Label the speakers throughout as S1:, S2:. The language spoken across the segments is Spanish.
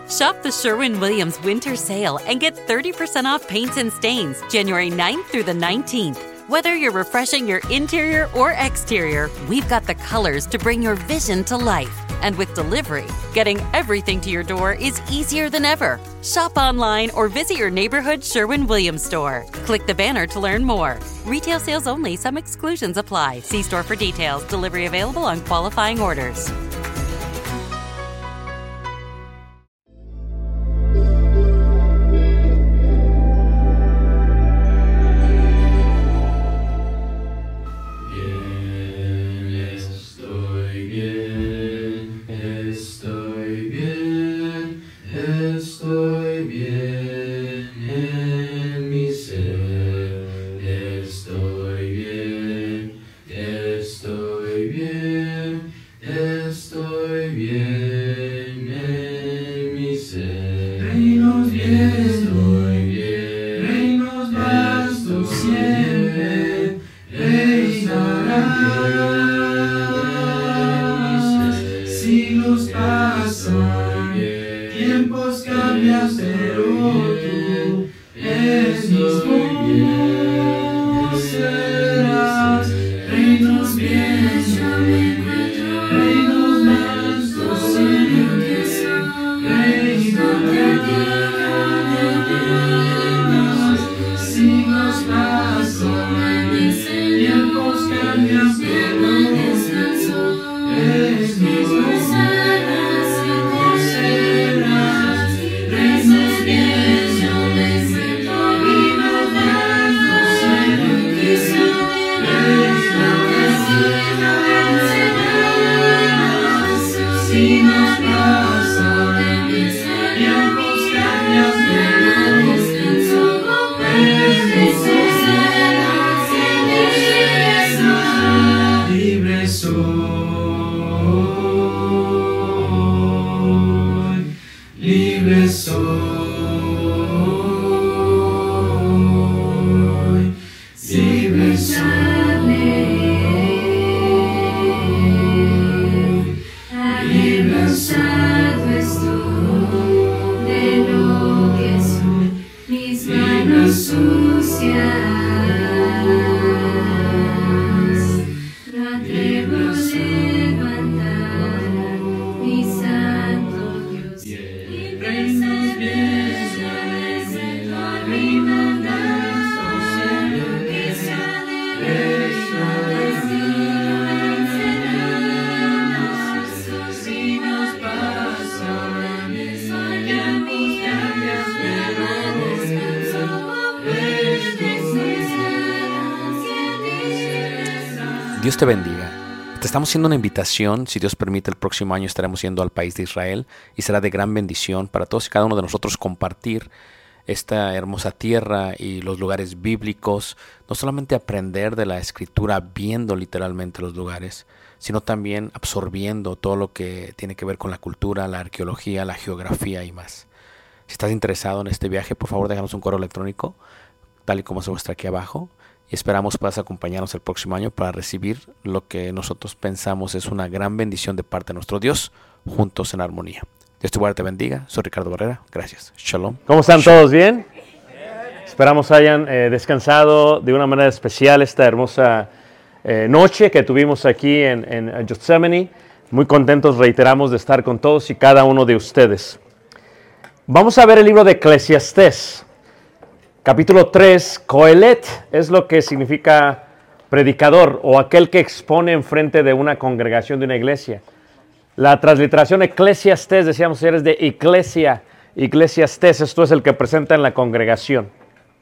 S1: Shop the Sherwin-Williams Winter Sale and get 30% off paints and stains January 9th through the 19th. Whether you're refreshing your interior or exterior, we've got the colors to bring your vision to life. And with delivery, getting everything to your door is easier than ever. Shop online or visit your neighborhood Sherwin-Williams store. Click the banner to learn more. Retail sales only. Some exclusions apply. See store for details. Delivery available on qualifying orders.
S2: Dios te bendiga. Te estamos haciendo una invitación. Si Dios permite, el próximo año estaremos yendo al país de Israel y será de gran bendición para todos y cada uno de nosotros compartir esta hermosa tierra y los lugares bíblicos. No solamente aprender de la Escritura viendo literalmente los lugares, sino también absorbiendo todo lo que tiene que ver con la cultura, la arqueología, la geografía y más. Si estás interesado en este viaje, por favor déjanos un correo electrónico, tal y como se muestra aquí abajo. Y esperamos puedas acompañarnos el próximo año para recibir lo que nosotros pensamos es una gran bendición de parte de nuestro Dios, juntos en armonía. Dios te guarde, te bendiga. Soy Ricardo Barrera. Gracias. Shalom.
S3: ¿Cómo están todos? ¿Bien? Esperamos hayan descansado de una manera especial esta hermosa noche que tuvimos aquí en Gethsemane. Muy contentos, reiteramos, de estar con todos y cada uno de ustedes. Vamos a ver el libro de Eclesiastés. Capítulo 3, Coelet es lo que significa predicador o aquel que expone enfrente de una congregación de una iglesia. La transliteración Eclesiastés, decíamos ayer, es de iglesia, Eclesiastés, esto es el que presenta en la congregación.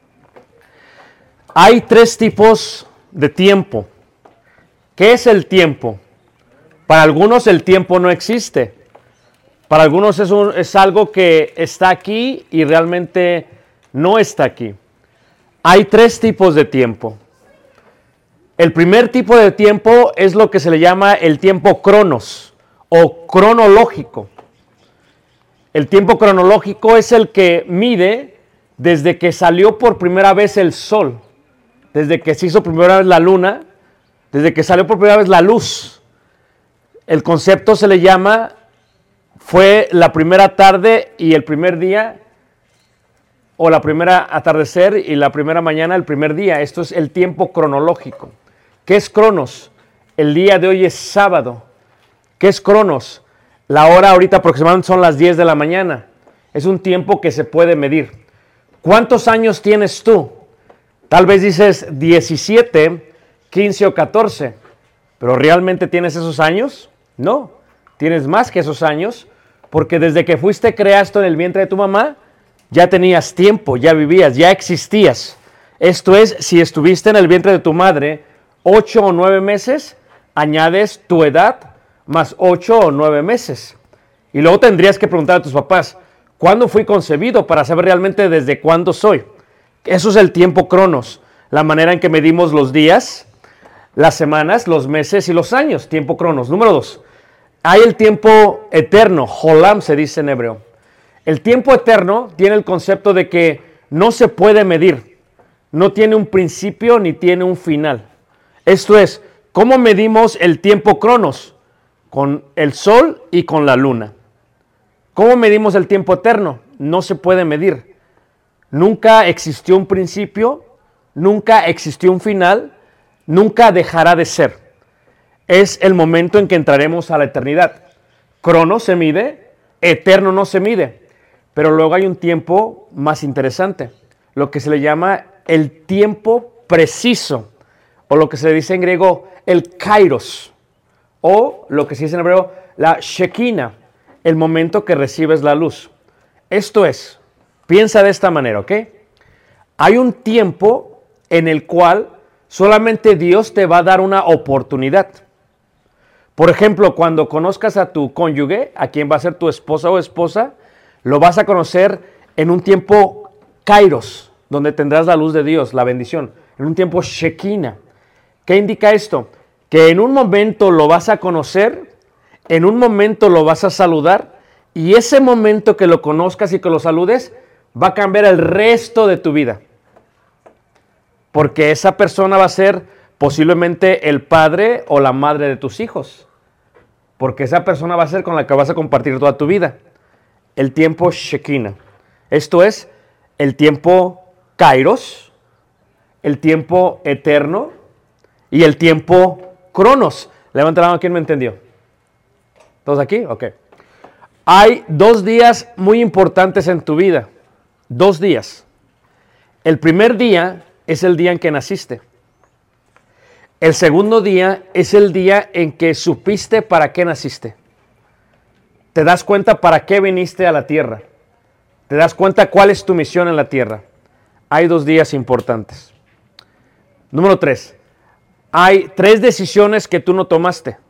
S3: Hay tres tipos de tiempo. ¿Qué es el tiempo? Para algunos el tiempo no existe. Para algunos es algo que está aquí y realmente no está aquí. Hay tres tipos de tiempo. El primer tipo de tiempo es lo que se le llama el tiempo cronos o cronológico. El tiempo cronológico es el que mide desde que salió por primera vez el sol, desde que se hizo por primera vez la luna, desde que salió por primera vez la luz. El concepto se le llama fue la primera tarde y el primer día, o la primera atardecer y la primera mañana el primer día. Esto es el tiempo cronológico. ¿Qué es Cronos? El día de hoy es sábado. ¿Qué es Cronos? La hora ahorita aproximadamente son las 10 de la mañana. Es un tiempo que se puede medir. ¿Cuántos años tienes tú? Tal vez dices 17, 15 o 14. ¿Pero realmente tienes esos años? No. Tienes más que esos años, porque desde que fuiste creado en el vientre de tu mamá, ya tenías tiempo, ya vivías, ya existías. Esto es, si estuviste en el vientre de tu madre 8 o 9 meses, añades tu edad más 8 o 9 meses. Y luego tendrías que preguntar a tus papás, ¿cuándo fui concebido? Para saber realmente desde cuándo soy. Eso es el tiempo Cronos, la manera en que medimos los días, las semanas, los meses y los años. Tiempo Cronos. Número 2. Hay el tiempo eterno, Holam se dice en hebreo. El tiempo eterno tiene el concepto de que no se puede medir, no tiene un principio ni tiene un final. Esto es, ¿cómo medimos el tiempo Cronos? Con el sol y con la luna. ¿Cómo medimos el tiempo eterno? No se puede medir. Nunca existió un principio, nunca existió un final, nunca dejará de ser. Es el momento en que entraremos a la eternidad. Cronos se mide, eterno no se mide. Pero luego hay un tiempo más interesante, lo que se le llama el tiempo preciso, o lo que se dice en griego el kairos, o lo que se dice en hebreo la Shekinah, el momento que recibes la luz. Esto es, piensa de esta manera, ¿ok? Hay un tiempo en el cual solamente Dios te va a dar una oportunidad. Por ejemplo, cuando conozcas a tu cónyuge, a quien va a ser tu esposa o esposa, lo vas a conocer en un tiempo kairos, donde tendrás la luz de Dios, la bendición, en un tiempo Shekinah. ¿Qué indica esto? Que en un momento lo vas a conocer, en un momento lo vas a saludar, y ese momento que lo conozcas y que lo saludes va a cambiar el resto de tu vida. Porque esa persona va a ser posiblemente el padre o la madre de tus hijos. Porque esa persona va a ser con la que vas a compartir toda tu vida. El tiempo Shekinah. Esto es el tiempo Kairos, el tiempo eterno y el tiempo Cronos. Levanta la mano, ¿quién me entendió? ¿Todos aquí? Ok. Hay 2 días muy importantes en tu vida. 2 días. El primer día es el día en que naciste. El segundo día es el día en que supiste para qué naciste. Te das cuenta para qué viniste a la tierra. Te das cuenta cuál es tu misión en la tierra. Hay 2 días importantes. Número 3. Hay 3 decisiones que tú no tomaste.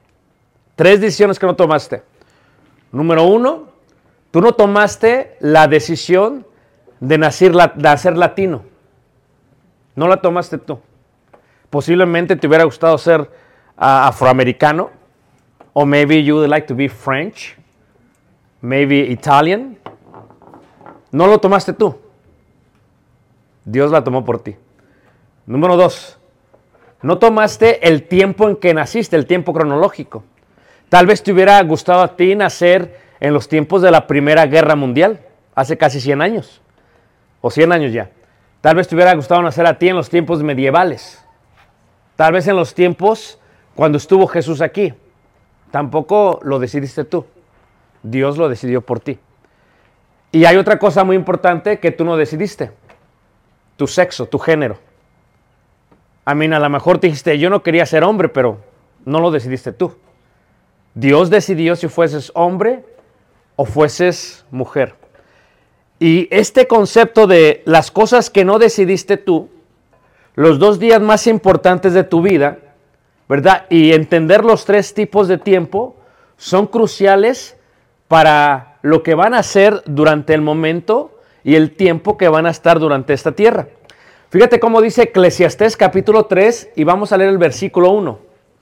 S3: 3 decisiones que no tomaste. Número 1, tú no tomaste la decisión de nacer latino. No la tomaste tú. Posiblemente te hubiera gustado ser afroamericano. O maybe you would like to be French. Maybe Italian. No lo tomaste tú. Dios la tomó por ti. Número 2. No tomaste el tiempo en que naciste, el tiempo cronológico. Tal vez te hubiera gustado a ti nacer en los tiempos de la Primera Guerra Mundial, hace casi 100 años. O 100 años ya. Tal vez te hubiera gustado nacer a ti en los tiempos medievales. Tal vez en los tiempos cuando estuvo Jesús aquí. Tampoco lo decidiste tú. Dios lo decidió por ti. Y hay otra cosa muy importante que tú no decidiste. Tu sexo, tu género. A lo mejor te dijiste, yo no quería ser hombre, pero no lo decidiste tú. Dios decidió si fueses hombre o fueses mujer. Y este concepto de las cosas que no decidiste tú, los 2 días más importantes de tu vida, ¿verdad? Y entender los 3 tipos de tiempo son cruciales para lo que van a hacer durante el momento y el tiempo que van a estar durante esta tierra. Fíjate cómo dice Eclesiastés capítulo 3 y vamos a leer el versículo 1.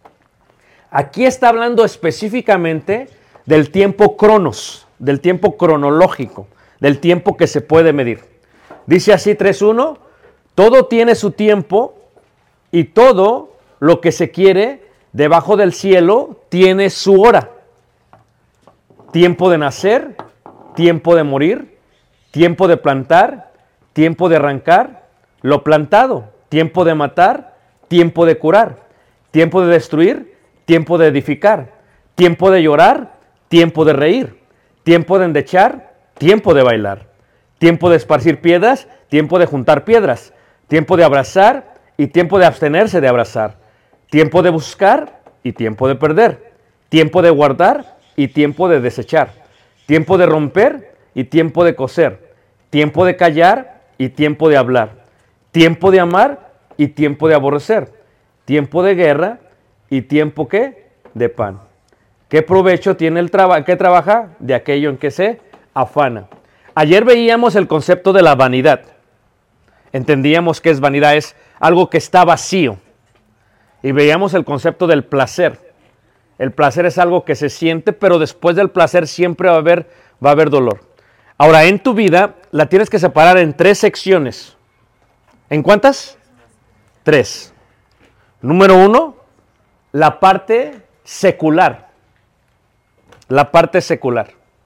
S3: Aquí está hablando específicamente del tiempo cronos, del tiempo cronológico, del tiempo que se puede medir. Dice así 3.1, todo tiene su tiempo y todo lo que se quiere debajo del cielo tiene su hora. tiempo de nacer, tiempo de morir, tiempo de plantar, tiempo de arrancar, lo plantado, tiempo de matar, tiempo de curar, tiempo de destruir, tiempo de edificar, tiempo de llorar, tiempo de reír, tiempo de endechar, tiempo de bailar, tiempo de esparcir piedras, tiempo de juntar piedras, tiempo de abrazar y tiempo de abstenerse de abrazar, tiempo de buscar y tiempo de perder, tiempo de guardar y tiempo de desechar, tiempo de romper y tiempo de coser, tiempo de callar y tiempo de hablar, tiempo de amar y tiempo de aborrecer, tiempo de guerra y tiempo ¿qué? De pan. ¿Qué provecho tiene el que trabaja? De aquello en que se afana. Ayer veíamos el concepto de la vanidad. Entendíamos que es vanidad, es algo que está vacío. Y veíamos el concepto del placer. El placer es algo que se siente, pero después del placer siempre va a haber dolor. Ahora, en tu vida la tienes que separar en 3 secciones. ¿En cuántas? 3. Número 1, la parte secular. La parte secular.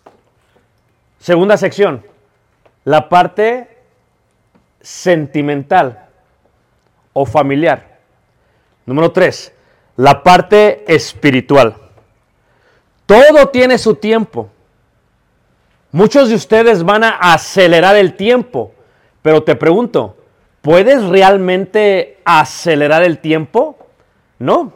S3: Segunda sección, la parte sentimental o familiar. Número 3, la parte espiritual. Todo tiene su tiempo. Muchos de ustedes van a acelerar el tiempo, pero te pregunto, ¿puedes realmente acelerar el tiempo? No.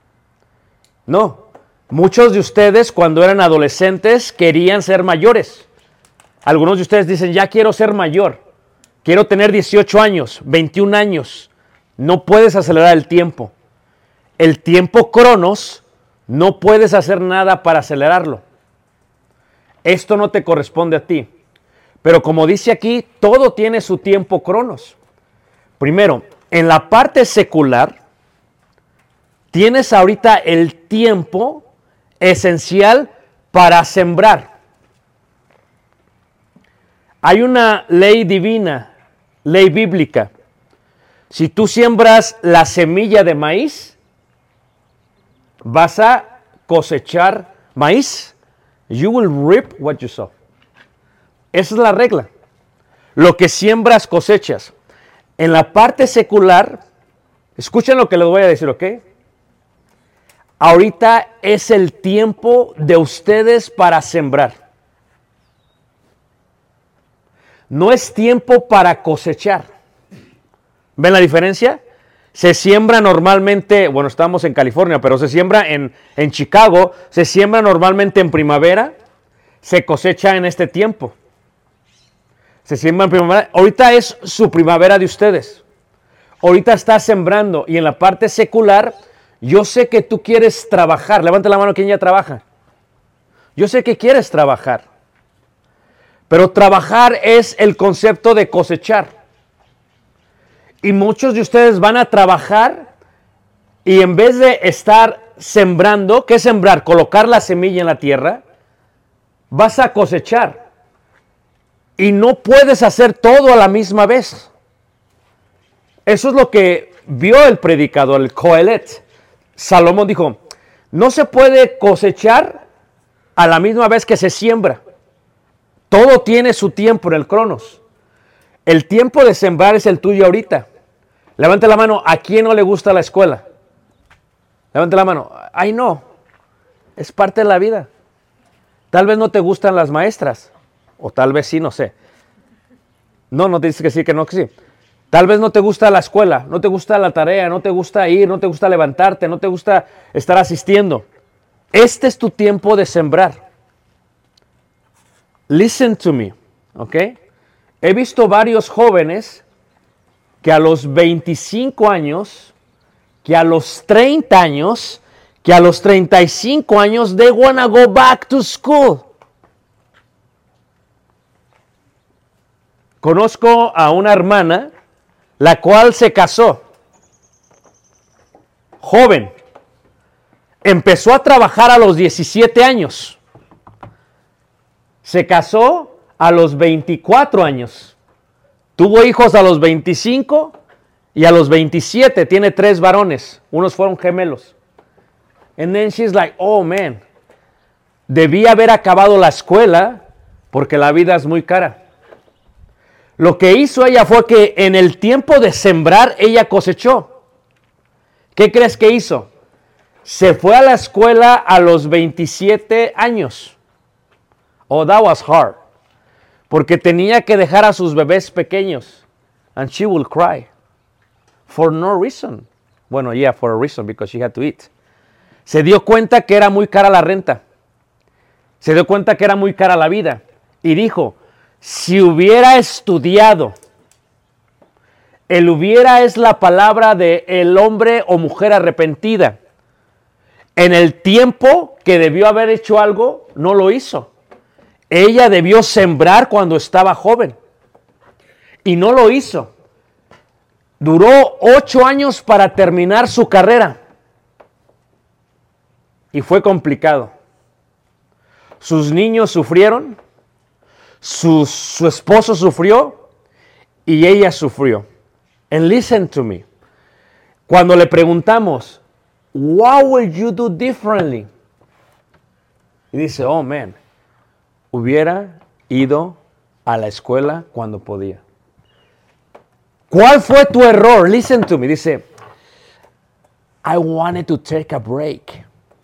S3: No. Muchos de ustedes cuando eran adolescentes querían ser mayores. Algunos de ustedes dicen, ya quiero ser mayor. Quiero tener 18 años, 21 años. No puedes acelerar el tiempo. El tiempo cronos, no puedes hacer nada para acelerarlo. Esto no te corresponde a ti. Pero como dice aquí, todo tiene su tiempo cronos. Primero, en la parte secular, tienes ahorita el tiempo esencial para sembrar. Hay una ley divina, ley bíblica. Si tú siembras la semilla de maíz, vas a cosechar maíz. You will reap what you sow. Esa es la regla. Lo que siembras, cosechas. En la parte secular, escuchen lo que les voy a decir, ¿ok? Ahorita es el tiempo de ustedes para sembrar. No es tiempo para cosechar. ¿Ven la diferencia? Se siembra normalmente, bueno, estamos en California, pero se siembra en Chicago, se siembra normalmente en primavera, se cosecha en este tiempo. Se siembra en primavera. Ahorita es su primavera de ustedes. Ahorita está sembrando y en la parte secular, yo sé que tú quieres trabajar. Levante la mano quien ya trabaja. Yo sé que quieres trabajar. Pero trabajar es el concepto de cosechar. Y muchos de ustedes van a trabajar y en vez de estar sembrando, ¿qué es sembrar? Colocar la semilla en la tierra, vas a cosechar. Y no puedes hacer todo a la misma vez. Eso es lo que vio el predicador, el Coelet. Salomón dijo, no se puede cosechar a la misma vez que se siembra. Todo tiene su tiempo en el cronos. El tiempo de sembrar es el tuyo ahorita. Levante la mano, ¿a quién no le gusta la escuela? Levante la mano. Ay, no. Es parte de la vida. Tal vez no te gustan las maestras. O tal vez sí, no sé. No dices que sí, que no, que sí. Tal vez no te gusta la escuela, no te gusta la tarea, no te gusta ir, no te gusta levantarte, no te gusta estar asistiendo. Este es tu tiempo de sembrar. Listen to me, ¿ok? He visto varios jóvenes que a los 25 años, que a los 30 años, que a los 35 años, they wanna go back to school. Conozco a una hermana, la cual se casó, joven, empezó a trabajar a los 17 años. Se casó a los 24 años. Tuvo hijos a los 25 y a los 27. Tiene 3 varones. Unos fueron gemelos. And then she's like, oh man, debía haber acabado la escuela porque la vida es muy cara. Lo que hizo ella fue que en el tiempo de sembrar, ella cosechó. ¿Qué crees que hizo? Se fue a la escuela a los 27 años. Oh, that was hard. Porque tenía que dejar a sus bebés pequeños. And she will cry. For no reason. Bueno, yeah, for a reason, because she had to eat. Se dio cuenta que era muy cara la renta. Se dio cuenta que era muy cara la vida. Y dijo, si hubiera estudiado, el hubiera es la palabra de el hombre o mujer arrepentida. En el tiempo que debió haber hecho algo, no lo hizo. Ella debió sembrar cuando estaba joven. Y no lo hizo. Duró 8 años para terminar su carrera. Y fue complicado. Sus niños sufrieron. Su esposo sufrió. Y ella sufrió. And listen to me. Cuando le preguntamos, what would you do differently? Y dice, oh man, hubiera ido a la escuela cuando podía. ¿Cuál fue tu error? Listen to me. Dice, I wanted to take a break.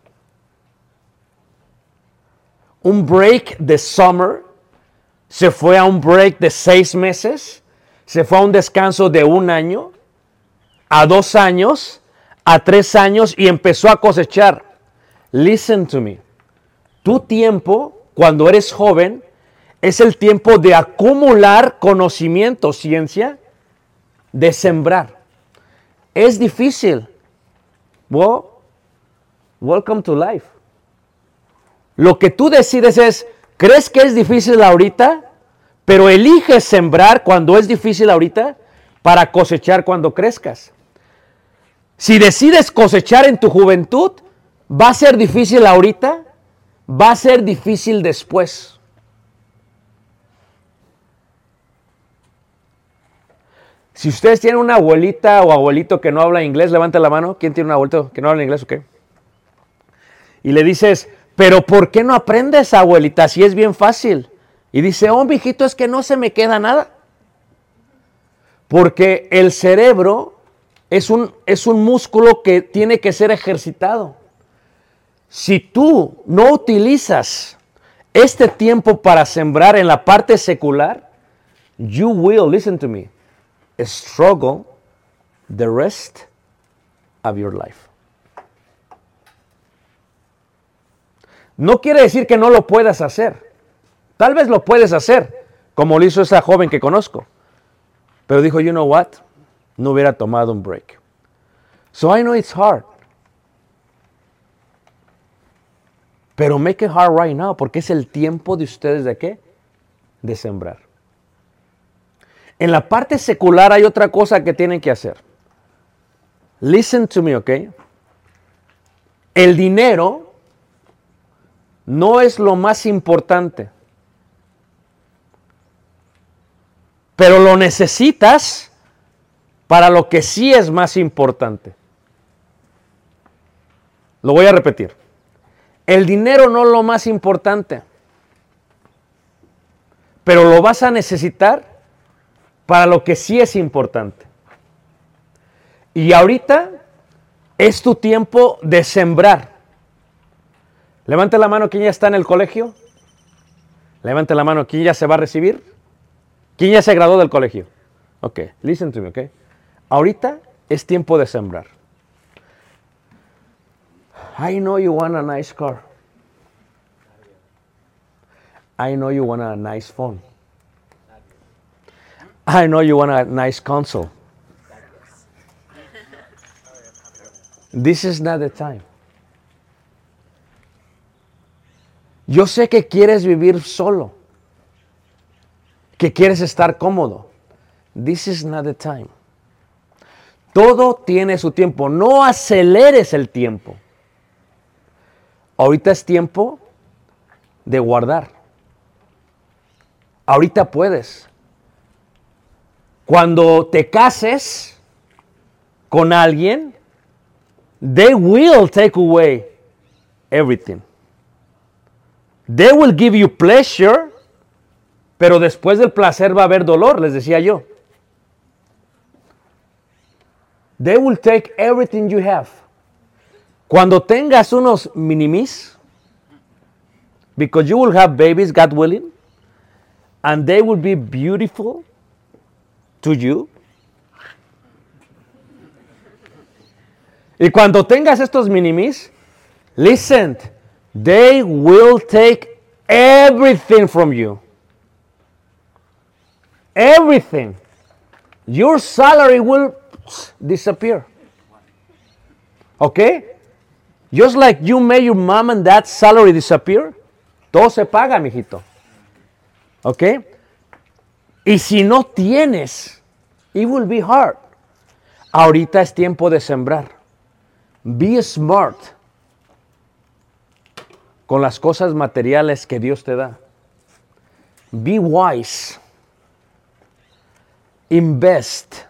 S3: Un break de summer. Se fue a un break de 6 meses. Se fue a un descanso de 1 año. A 2 años. A 3 años. Y empezó a cosechar. Listen to me. Tu tiempo, cuando eres joven, es el tiempo de acumular conocimiento, ciencia, de sembrar. Es difícil. Well, welcome to life. Lo que tú decides es, ¿crees que es difícil ahorita? Pero eliges sembrar cuando es difícil ahorita para cosechar cuando crezcas. Si decides cosechar en tu juventud, va a ser difícil ahorita, va a ser difícil después. Si ustedes tienen una abuelita o abuelito que no habla inglés, levanta la mano. ¿Quién tiene un abuelito que no habla inglés o qué? Y le dices, pero ¿por qué no aprendes, abuelita? Si es bien fácil. Y dice, oh, mijito, es que no se me queda nada. Porque el cerebro es un músculo que tiene que ser ejercitado. Si tú no utilizas este tiempo para sembrar en la parte secular, you will, listen to me, struggle the rest of your life. No quiere decir que no lo puedas hacer. Tal vez lo puedes hacer, como lo hizo esa joven que conozco. Pero dijo, you know what? No hubiera tomado un break. So I know it's hard. Pero make it hard right now, porque es el tiempo de ustedes de qué? De sembrar. En la parte secular hay otra cosa que tienen que hacer. Listen to me, ¿ok? El dinero no es lo más importante. Pero lo necesitas para lo que sí es más importante. Lo voy a repetir. El dinero no es lo más importante. Pero lo vas a necesitar para lo que sí es importante. Y ahorita es tu tiempo de sembrar. Levante la mano quien ya está en el colegio. Levante la mano quien ya se va a recibir. ¿Quién ya se graduó del colegio? Ok, listen to me, ok. Ahorita es tiempo de sembrar. I know you want a nice car. I know you want a nice phone. I know you want a nice console. This is not the time. Yo sé que quieres vivir solo, que quieres estar cómodo. This is not the time. Todo tiene su tiempo. No aceleres el tiempo. Ahorita es tiempo de guardar. Ahorita puedes. Cuando te cases con alguien, they will take away everything. They will give you pleasure, pero después del placer va a haber dolor, les decía yo. They will take everything you have. Cuando tengas unos minimis, because you will have babies, God willing, and they will be beautiful to you. Y cuando tengas estos minimis, listen, they will take everything from you. Everything. Your salary will disappear. Okay? Just like you made your mom and dad's salary disappear, todo se paga, mijito. Okay? Y si no tienes, it will be hard. Ahorita es tiempo de sembrar. Be smart con las cosas materiales que Dios te da. Be wise. Invest.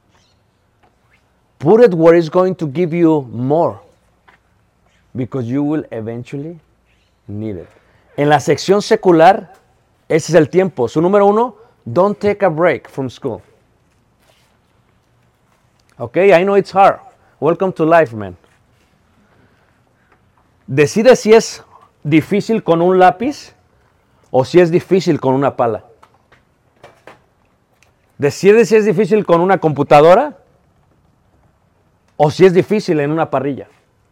S3: Put it where it's going to give you more. Because you will eventually need it. En la sección secular, ese es el tiempo. Su número 1, don't take a break from school. Okay, I know it's hard. Welcome to life, man. Decide si es difícil con un lápiz o si es difícil con una pala. Decide si es difícil con una computadora o si es difícil en una parrilla.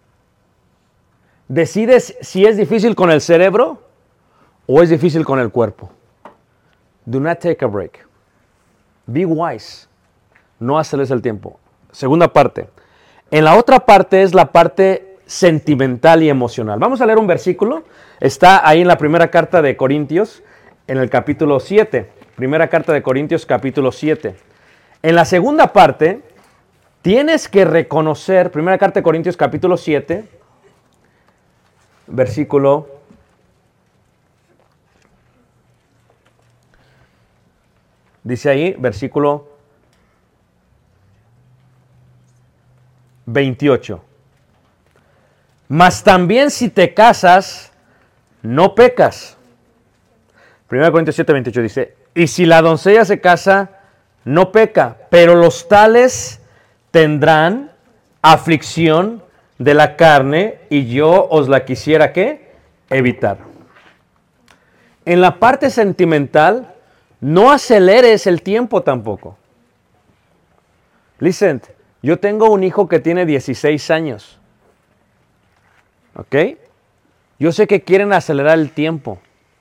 S3: Decides si es difícil con el cerebro o es difícil con el cuerpo. Do not take a break. Be wise. No aceleres el tiempo. Segunda parte. En la otra parte es la parte sentimental y emocional. Vamos a leer un versículo. Está ahí en la primera carta de Corintios, en el capítulo 7. Primera carta de Corintios, capítulo 7. En la segunda parte, tienes que reconocer, primera carta de Corintios, capítulo 7, versículo 28. Mas también si te casas, no pecas. 1 Corintios 7, 28 dice, y si la doncella se casa, no peca, pero los tales tendrán aflicción de la carne y yo os la quisiera, ¿qué? Evitar. En la parte sentimental, no aceleres el tiempo tampoco. Listen, yo tengo un hijo que tiene 16 años. ¿Ok? Yo sé que quieren acelerar el tiempo.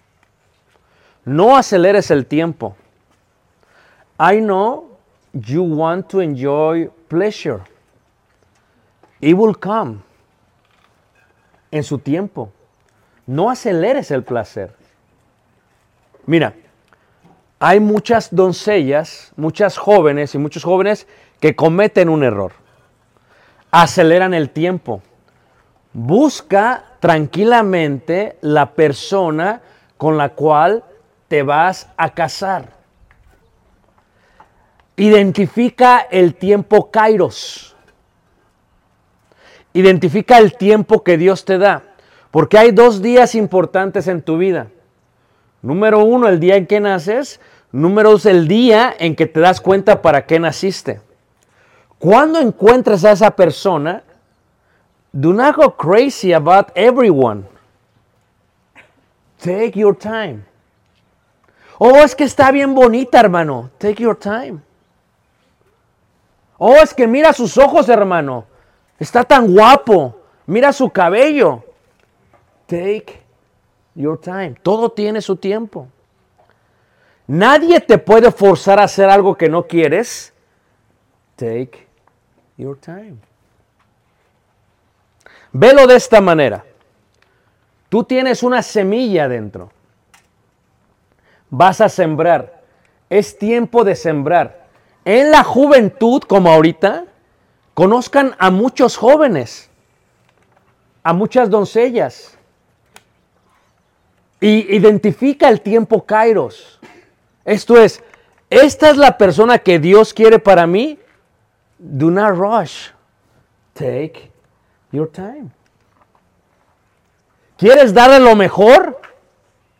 S3: No aceleres el tiempo. I know you want to enjoy pleasure. It will come en su tiempo. No aceleres el placer. Mira, hay muchas doncellas, muchas jóvenes y muchos jóvenes que cometen un error. Aceleran el tiempo. Busca tranquilamente la persona con la cual te vas a casar. Identifica el tiempo Kairos. Identifica el tiempo que Dios te da. Porque hay 2 días importantes en tu vida. Número 1, el día en que naces. Número 2, el día en que te das cuenta para qué naciste. Cuando encuentres a esa persona, do not go crazy about everyone. Take your time. Oh, es que está bien bonita, hermano. Take your time. Oh, es que mira sus ojos, hermano. Está tan guapo. Mira su cabello. Take your time. Todo tiene su tiempo. Nadie te puede forzar a hacer algo que no quieres. Take your time. Velo de esta manera. Tú tienes una semilla dentro. Vas a sembrar. Es tiempo de sembrar. En la juventud, como ahorita, conozcan a muchos jóvenes, a muchas doncellas. Y identifica el tiempo Kairos. Esto es, esta es la persona que Dios quiere para mí. Do not rush. Take your time. ¿Quieres darle lo mejor?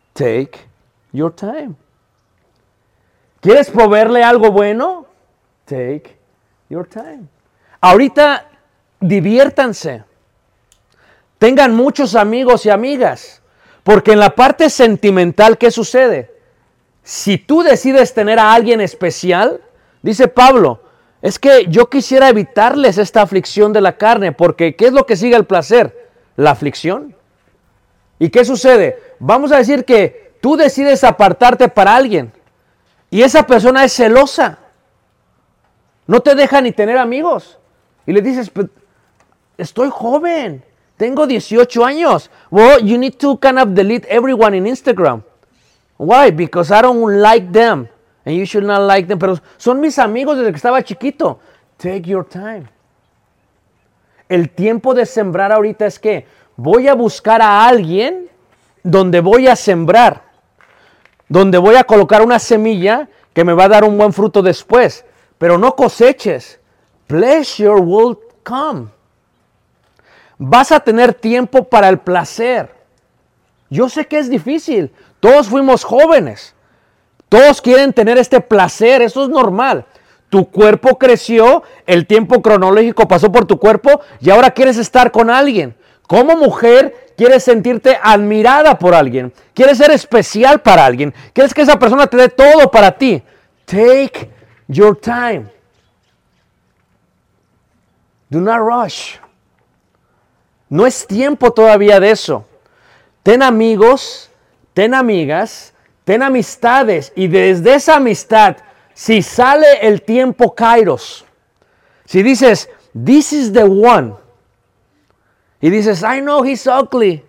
S3: Take your time. ¿Quieres proveerle algo bueno? Take your time. Ahorita diviértanse. Tengan muchos amigos y amigas. Porque en la parte sentimental, ¿qué sucede? Si tú decides tener a alguien especial, dice Pablo, es que yo quisiera evitarles esta aflicción de la carne, porque ¿qué es lo que sigue el placer? La aflicción. ¿Y qué sucede? Vamos a decir que tú decides apartarte para alguien y esa persona es celosa. No te deja ni tener amigos. Y le dices, estoy joven, tengo 18 años. Well, you need to kind of delete everyone in Instagram. Why? Because I don't like them. And you should not like them. Pero son mis amigos desde que estaba chiquito. Take your time. El tiempo de sembrar ahorita es que voy a buscar a alguien donde voy a sembrar. Donde voy a colocar una semilla que me va a dar un buen fruto después. Pero no coseches. Pleasure will come. Vas a tener tiempo para el placer. Yo sé que es difícil. Todos fuimos jóvenes. Todos quieren tener este placer. Eso es normal. Tu cuerpo creció, el tiempo cronológico pasó por tu cuerpo y ahora quieres estar con alguien. Como mujer, quieres sentirte admirada por alguien. Quieres ser especial para alguien. Quieres que esa persona te dé todo para ti. Take your time. Do not rush. No es tiempo todavía de eso. Ten amigos, ten amigas, ten amistades y desde esa amistad, si sale el tiempo kairos, si dices, this is the one, y dices, I know he's ugly,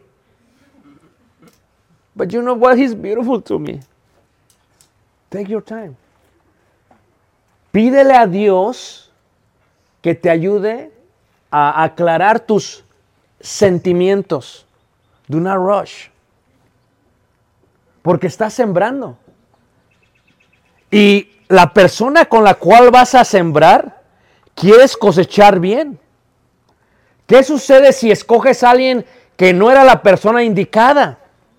S3: but you know what, he's beautiful to me. Take your time. Pídele a Dios que te ayude a aclarar tus sentimientos. Do not rush. Porque estás sembrando. Y la persona con la cual vas a sembrar, quieres cosechar bien. ¿Qué sucede si escoges a alguien que no era la persona indicada?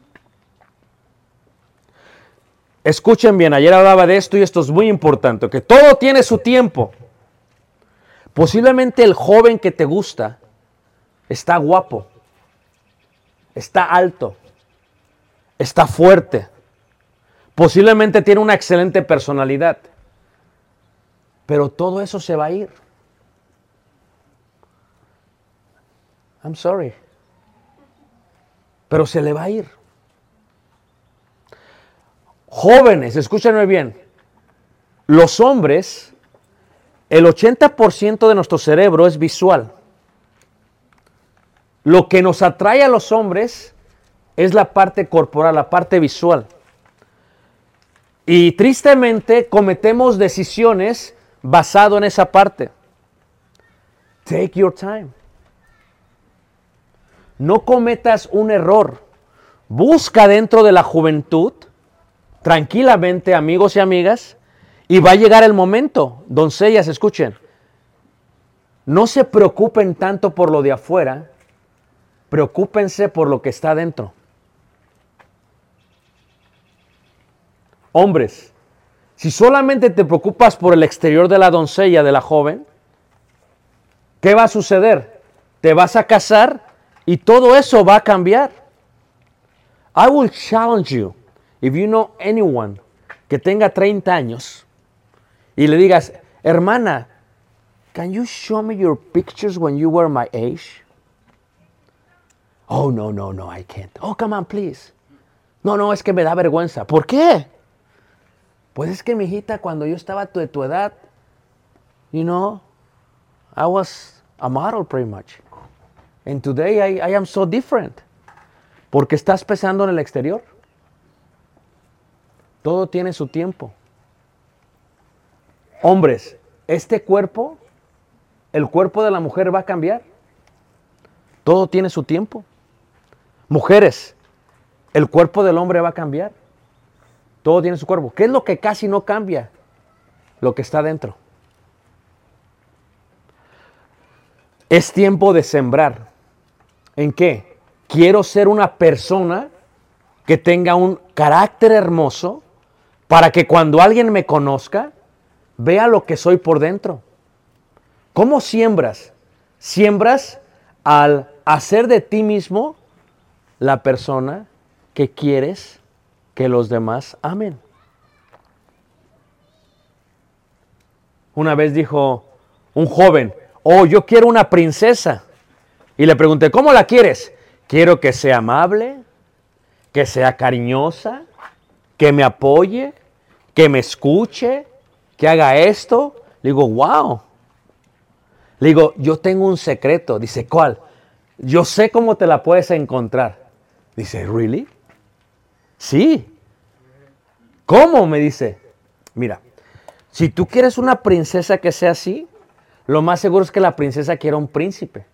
S3: Escuchen bien, ayer hablaba de esto y esto es muy importante, que todo tiene su tiempo. Posiblemente el joven que te gusta está guapo, está alto, está fuerte, posiblemente tiene una excelente personalidad, pero todo eso se va a ir. I'm sorry, pero se le va a ir. Jóvenes, escúchenme bien, los hombres, el 80% de nuestro cerebro es visual. Lo que nos atrae a los hombres es la parte corporal, la parte visual. Y tristemente cometemos decisiones basado en esa parte. Take your time. No cometas un error. Busca dentro de la juventud, tranquilamente, amigos y amigas, y va a llegar el momento. Doncellas, escuchen. No se preocupen tanto por lo de afuera, preocúpense por lo que está dentro. Hombres, si solamente te preocupas por el exterior de la doncella, de la joven, ¿qué va a suceder? Te vas a casar y todo eso va a cambiar. I will challenge you, if you know anyone que tenga 30 años y le digas, hermana, can you show me your pictures when you were my age? Oh, no, I can't. Oh, come on, please. No, es que me da vergüenza. ¿Por qué? Pues es que, mijita, cuando yo estaba de tu edad, you know, I was a model pretty much. And today I am so different. Porque estás pensando en el exterior. Todo tiene su tiempo. Hombres, este cuerpo, el cuerpo de la mujer va a cambiar. Todo tiene su tiempo. Mujeres, el cuerpo del hombre va a cambiar. Todo tiene su cuerpo. ¿Qué es lo que casi no cambia? Lo que está dentro. Es tiempo de sembrar. ¿En qué? Quiero ser una persona que tenga un carácter hermoso para que cuando alguien me conozca, vea lo que soy por dentro. ¿Cómo siembras? Siembras al hacer de ti mismo la persona que quieres que los demás amen. Una vez dijo un joven, yo quiero una princesa. Y le pregunté, ¿cómo la quieres? Quiero que sea amable, que sea cariñosa, que me apoye, que me escuche, que haga esto. Le digo, wow. Le digo, yo tengo un secreto. Dice, ¿cuál? Yo sé cómo te la puedes encontrar. Dice, ¿really? Sí. ¿Cómo? Me dice, mira, si tú quieres una princesa que sea así, lo más seguro es que la princesa quiera un príncipe.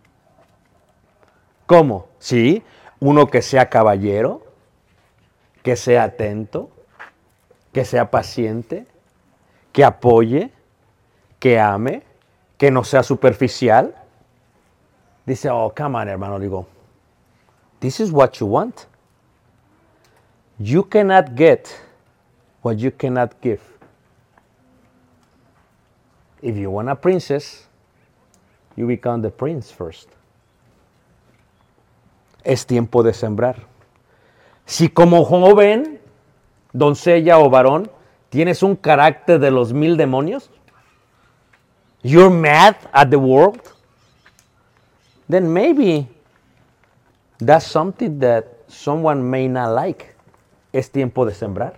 S3: ¿Cómo? Sí, uno que sea caballero, que sea atento, que sea paciente, que apoye, que ame, que no sea superficial. Dice, come on, hermano. Digo, this is what you want. You cannot get what you cannot give. If you want a princess, you become the prince first. Es tiempo de sembrar. Si como joven, doncella o varón, tienes un carácter de los 1000 demonios, you're mad at the world, then maybe that's something that someone may not like. Es tiempo de sembrar.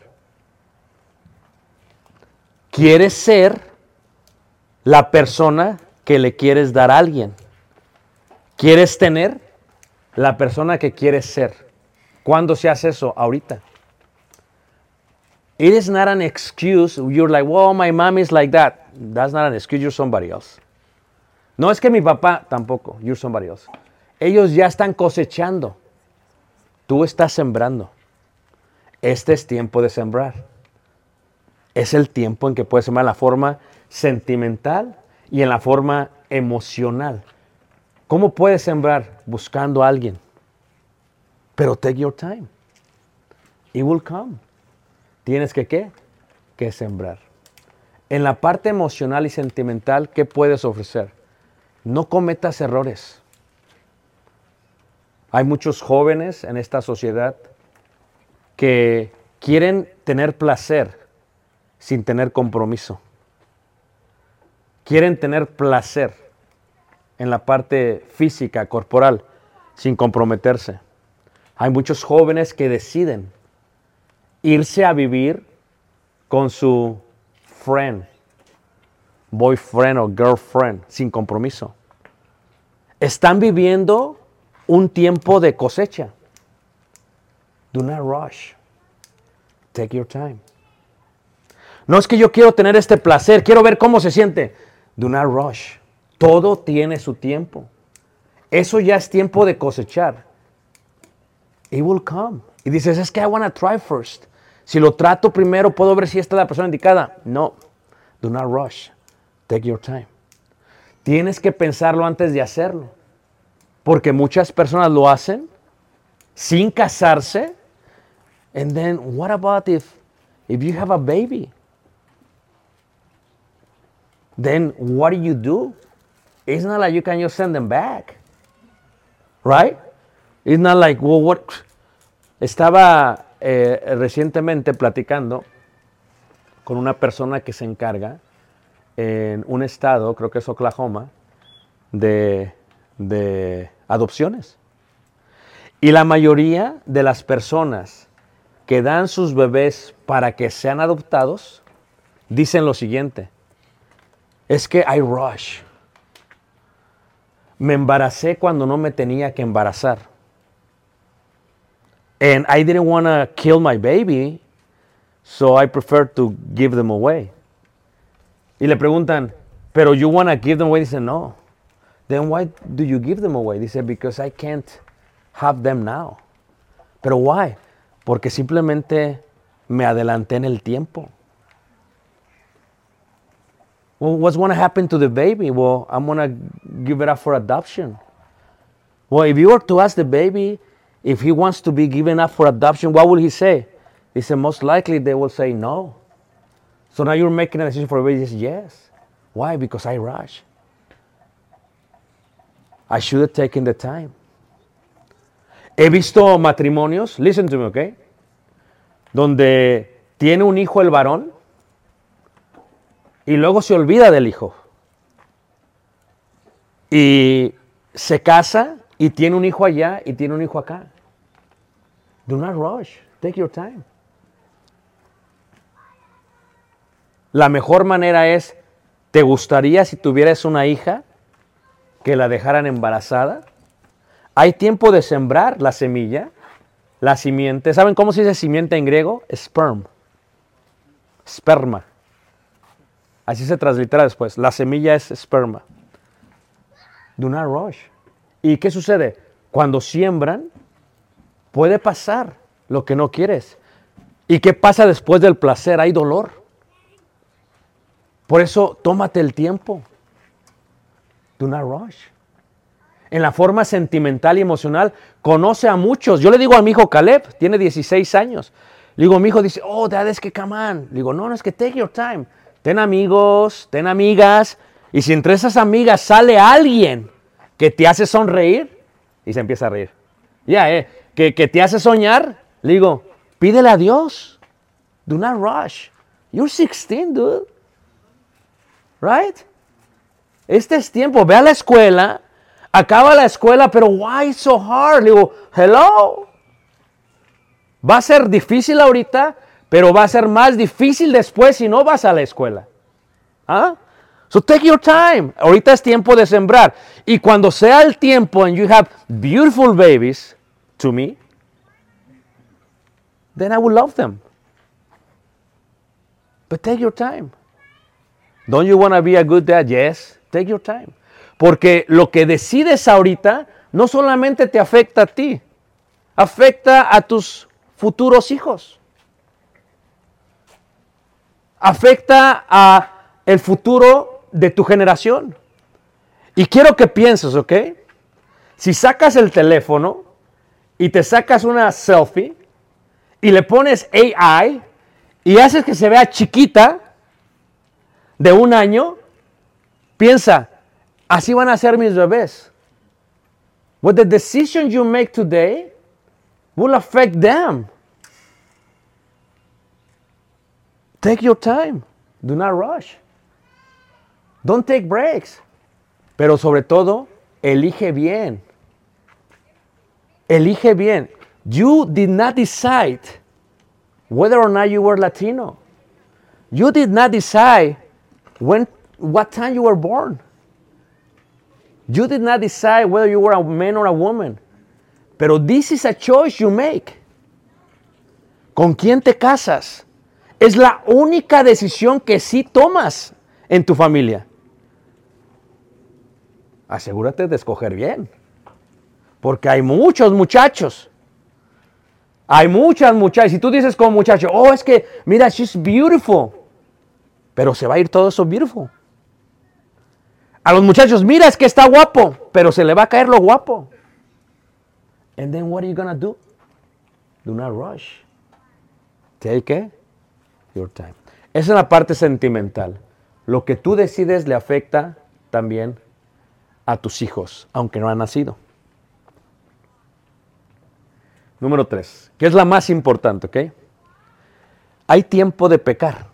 S3: ¿Quieres ser la persona que le quieres dar a alguien? ¿Quieres tener la persona que quieres ser? ¿Cuándo se hace eso? Ahorita. It is not an excuse. You're like, well, my mom is like that. That's not an excuse. You're somebody else. No es que mi papá tampoco. You're somebody else. Ellos ya están cosechando. Tú estás sembrando. Este es tiempo de sembrar. Es el tiempo en que puedes sembrar en la forma sentimental y en la forma emocional. ¿Cómo puedes sembrar? Buscando a alguien. Pero take your time. It will come. Tienes que, ¿qué? Que sembrar. En la parte emocional y sentimental, ¿qué puedes ofrecer? No cometas errores. Hay muchos jóvenes en esta sociedad que quieren tener placer sin tener compromiso. Quieren tener placer en la parte física, corporal, sin comprometerse. Hay muchos jóvenes que deciden irse a vivir con su friend, boyfriend o girlfriend, sin compromiso. Están viviendo un tiempo de cosecha. Do not rush. Take your time. No es que yo quiero tener este placer, quiero ver cómo se siente. Do not rush. Todo tiene su tiempo. Eso ya es tiempo de cosechar. It will come. Y dices, es que I want to try first. Si lo trato primero, ¿puedo ver si esta es la persona indicada? No. Do not rush. Take your time. Tienes que pensarlo antes de hacerlo. Porque muchas personas lo hacen sin casarse. And then, what about if you have a baby? Then, what do? It's not like you can just send them back. Right? It's not like, well, what? Estaba recientemente platicando con una persona que se encarga en un estado, creo que es Oklahoma, de adopciones. Y la mayoría de las personas que dan sus bebés para que sean adoptados, dicen lo siguiente, es que I rush. Me embaracé cuando no me tenía que embarazar. And I didn't want to kill my baby, so I prefer to give them away. Y le preguntan, pero you want to give them away? Dice, no. Then why do you give them away? Dice, because I can't have them now. Pero why? Porque simplemente me adelanté en el tiempo. Well, what's going to happen to the baby? Well, I'm going to give it up for adoption. Well, if you were to ask the baby if he wants to be given up for adoption, what will he say? Dice, most likely they will say no. So now you're making a decision for everybody. Dice, yes. Why? Because I rushed. I should have taken the time. He visto matrimonios, listen to me, okay, donde tiene un hijo el varón y luego se olvida del hijo. Y se casa y tiene un hijo allá y tiene un hijo acá. Do not rush. Take your time. La mejor manera es, ¿te gustaría si tuvieras una hija que la dejaran embarazada? Hay tiempo de sembrar la semilla, la simiente. ¿Saben cómo se dice simiente en griego? Sperm. Sperma. Así se translitera después. La semilla es esperma. Do not rush. ¿Y qué sucede? Cuando siembran, puede pasar lo que no quieres. ¿Y qué pasa después del placer? Hay dolor. Por eso, tómate el tiempo. Do not rush. En la forma sentimental y emocional, conoce a muchos. Yo le digo a mi hijo Caleb, tiene 16 años. Le digo, mi hijo dice, oh, dad, es que come on. Le digo, no, es que take your time. Ten amigos, ten amigas. Y si entre esas amigas sale alguien que te hace sonreír, y se empieza a reír. Que te hace soñar, le digo, pídele a Dios. Do not rush. You're 16, dude. Right? Este es tiempo. Ve a la escuela, acaba la escuela, pero why so hard? Le digo, hello. Va a ser difícil ahorita, pero va a ser más difícil después si no vas a la escuela. ¿Ah? So take your time. Ahorita es tiempo de sembrar. Y cuando sea el tiempo and you have beautiful babies, to me, then I will love them. But take your time. Don't you want to be a good dad? Yes, take your time. Porque lo que decides ahorita no solamente te afecta a ti, afecta a tus futuros hijos. Afecta a el futuro de tu generación. Y quiero que pienses, ¿ok? Si sacas el teléfono y te sacas una selfie y le pones AI y haces que se vea chiquita de 1 año, piensa, así van a ser mis bebés. But the decision you make today will affect them. Take your time. Do not rush. Don't take breaks. Pero sobre todo, elige bien. Elige bien. You did not decide whether or not you were Latino. You did not decide what time you were born. You did not decide whether you were a man or a woman. Pero this is a choice you make. ¿Con quién te casas? Es la única decisión que sí tomas en tu familia. Asegúrate de escoger bien. Porque hay muchos muchachos. Hay muchas muchachas. Si tú dices como muchacho, oh, es que, mira, she's beautiful. Pero se va a ir todo eso beautiful. A los muchachos, mira, es que está guapo. Pero se le va a caer lo guapo. And then what are you gonna do? Do not rush. Take your time. Esa es la parte sentimental. Lo que tú decides le afecta también a tus hijos, aunque no han nacido. Número 3, que es la más importante, ¿ok? Hay tiempo de pecar.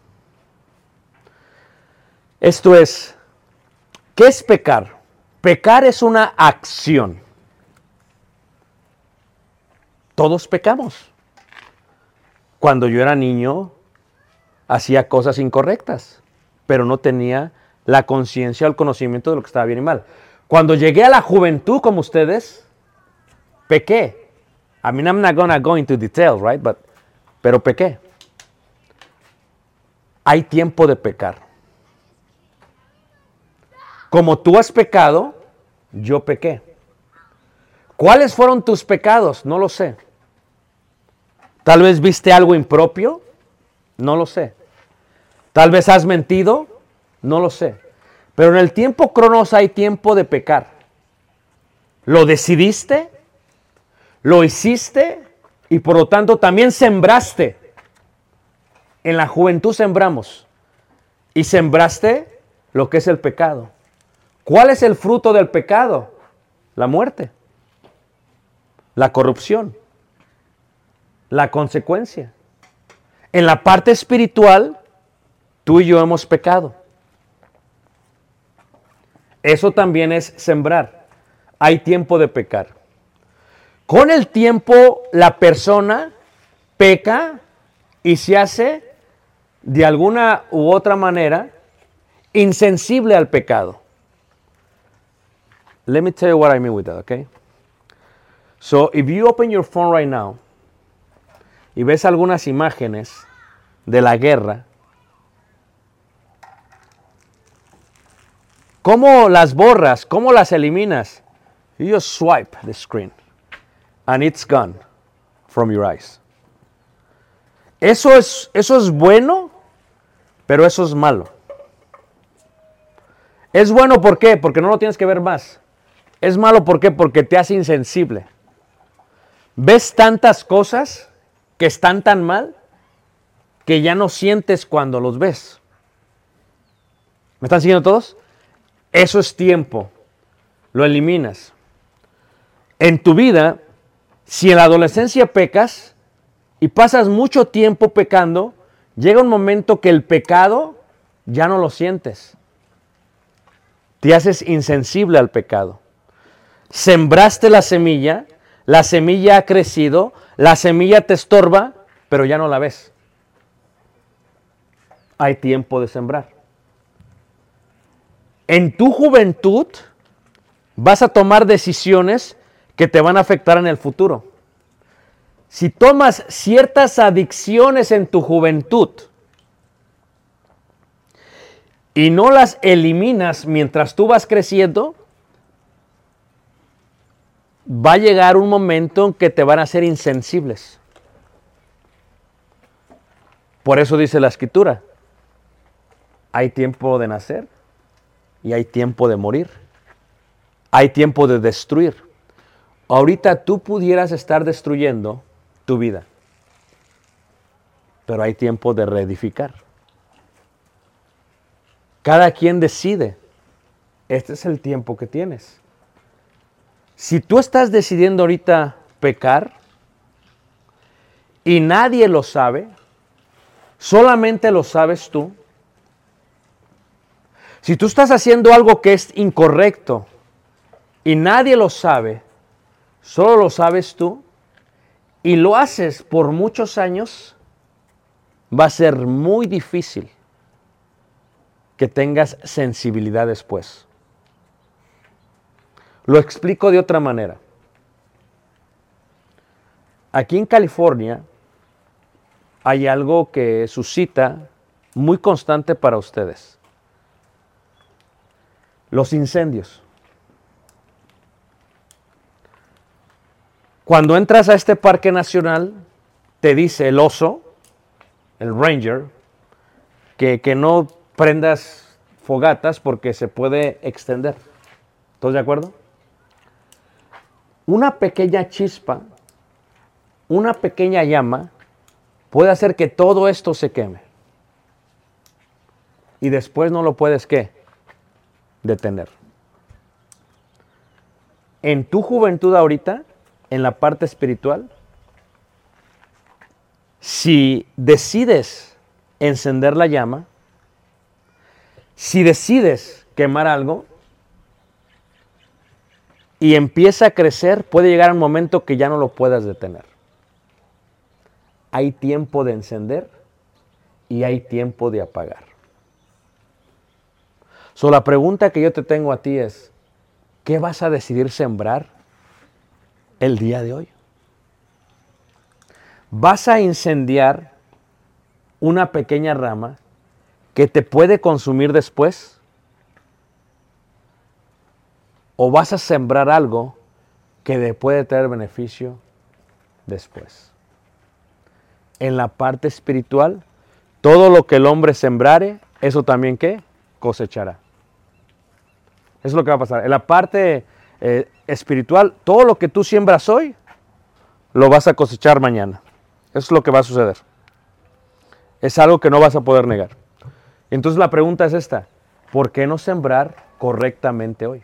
S3: Esto es, ¿qué es pecar? Pecar es una acción. Todos pecamos. Cuando yo era niño, hacía cosas incorrectas, pero no tenía la conciencia o el conocimiento de lo que estaba bien y mal. Cuando llegué a la juventud como ustedes, pequé. I mean, I'm not gonna go into details, right? Pero pequé. Hay tiempo de pecar. Como tú has pecado, yo pequé. ¿Cuáles fueron tus pecados? No lo sé. Tal vez viste algo impropio, no lo sé. Tal vez has mentido, no lo sé. Pero en el tiempo cronos hay tiempo de pecar. Lo decidiste, lo hiciste y por lo tanto también sembraste En la juventud sembramos. Y sembraste lo que es el pecado. ¿Cuál es el fruto del pecado? La muerte. La corrupción. La consecuencia. En la parte espiritual, tú y yo hemos pecado. Eso también es sembrar. Hay tiempo de pecar. Con el tiempo, la persona peca y se hace de alguna u otra manera insensible al pecado. Let me tell you what I mean with that, okay? So, if you open your phone right now y ves algunas imágenes de la guerra, ¿cómo las borras? ¿Cómo las eliminas? You just swipe the screen and it's gone from your eyes. Eso es bueno, pero eso es malo. Es bueno, ¿por qué? Porque no lo tienes que ver más. Es malo, ¿por qué? Porque te hace insensible. Ves tantas cosas que están tan mal que ya no sientes cuando los ves. ¿Me están siguiendo todos? Eso es tiempo. Lo eliminas. En tu vida, si en la adolescencia pecas y pasas mucho tiempo pecando, llega un momento que el pecado ya no lo sientes. Te haces insensible al pecado. Sembraste la semilla ha crecido, la semilla te estorba, pero ya no la ves. Hay tiempo de sembrar. En tu juventud vas a tomar decisiones que te van a afectar en el futuro. Si tomas ciertas adicciones en tu juventud y no las eliminas mientras tú vas creciendo, va a llegar un momento en que te van a hacer insensibles. Por eso dice la Escritura, hay tiempo de nacer y hay tiempo de morir. Hay tiempo de destruir. Ahorita tú pudieras estar destruyendo tu vida, pero hay tiempo de reedificar. Cada quien decide. Este es el tiempo que tienes. Si tú estás decidiendo ahorita pecar y nadie lo sabe, solamente lo sabes tú. Si tú estás haciendo algo que es incorrecto y nadie lo sabe, solo lo sabes tú, y lo haces por muchos años, va a ser muy difícil que tengas sensibilidad después. Lo explico de otra manera. Aquí en California hay algo que suscita muy constante para ustedes. Los incendios. Cuando entras a este parque nacional, te dice el oso, el ranger, que no prendas fogatas porque se puede extender. ¿Todos de acuerdo? Una pequeña chispa, una pequeña llama, puede hacer que todo esto se queme. Y después no lo puedes, ¿qué? Detener. En tu juventud ahorita, en la parte espiritual, si decides encender la llama, si decides quemar algo y empieza a crecer, puede llegar un momento que ya no lo puedas detener. Hay tiempo de encender y hay tiempo de apagar. So, la pregunta que yo te tengo a ti es, ¿qué vas a decidir sembrar el día de hoy? ¿Vas a incendiar una pequeña rama que te puede consumir después? ¿O vas a sembrar algo que te puede traer beneficio después? En la parte espiritual, todo lo que el hombre sembrare, eso también ¿qué? Cosechará. Eso es lo que va a pasar. En la parte espiritual, todo lo que tú siembras hoy, lo vas a cosechar mañana. Eso es lo que va a suceder. Es algo que no vas a poder negar. Entonces la pregunta es esta. ¿Por qué no sembrar correctamente hoy?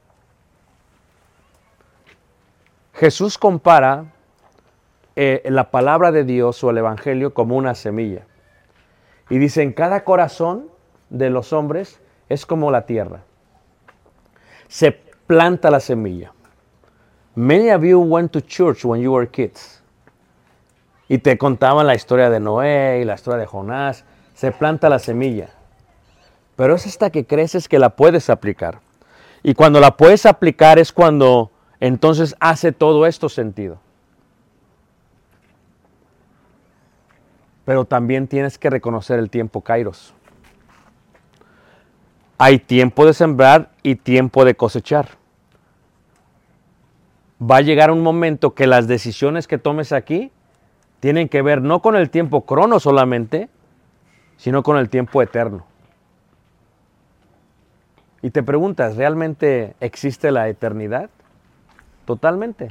S3: Jesús compara la palabra de Dios o el Evangelio como una semilla. Y dice, en cada corazón de los hombres es como la tierra. Se planta la semilla. Many of you went to church when you were kids. Y te contaban la historia de Noé y la historia de Jonás. Se planta la semilla. Pero es hasta que creces que la puedes aplicar. Y cuando la puedes aplicar es cuando entonces hace todo esto sentido. Pero también tienes que reconocer el tiempo Kairos. Hay tiempo de sembrar y tiempo de cosechar. Va a llegar un momento que las decisiones que tomes aquí tienen que ver no con el tiempo crono solamente, sino con el tiempo eterno. Y te preguntas, ¿realmente existe la eternidad? Totalmente.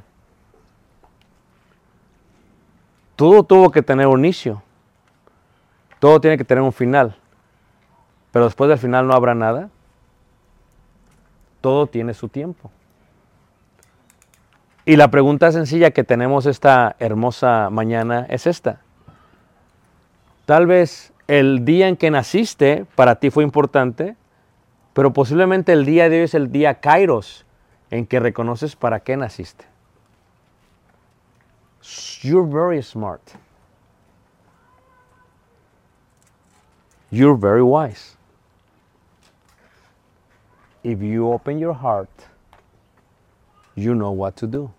S3: Todo tuvo que tener un inicio. Todo tiene que tener un final. Pero después del final no habrá nada. Todo tiene su tiempo. Y la pregunta sencilla que tenemos esta hermosa mañana es esta. Tal vez el día en que naciste para ti fue importante, pero posiblemente el día de hoy es el día Kairos en que reconoces para qué naciste. You're very smart. You're very wise. If you open your heart, you know what to do.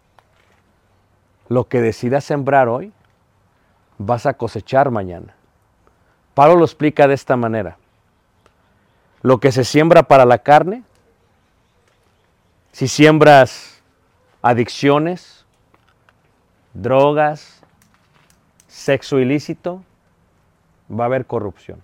S3: Lo que decidas sembrar hoy, vas a cosechar mañana. Pablo lo explica de esta manera. Lo que se siembra para la carne, si siembras adicciones, drogas, sexo ilícito, va a haber corrupción.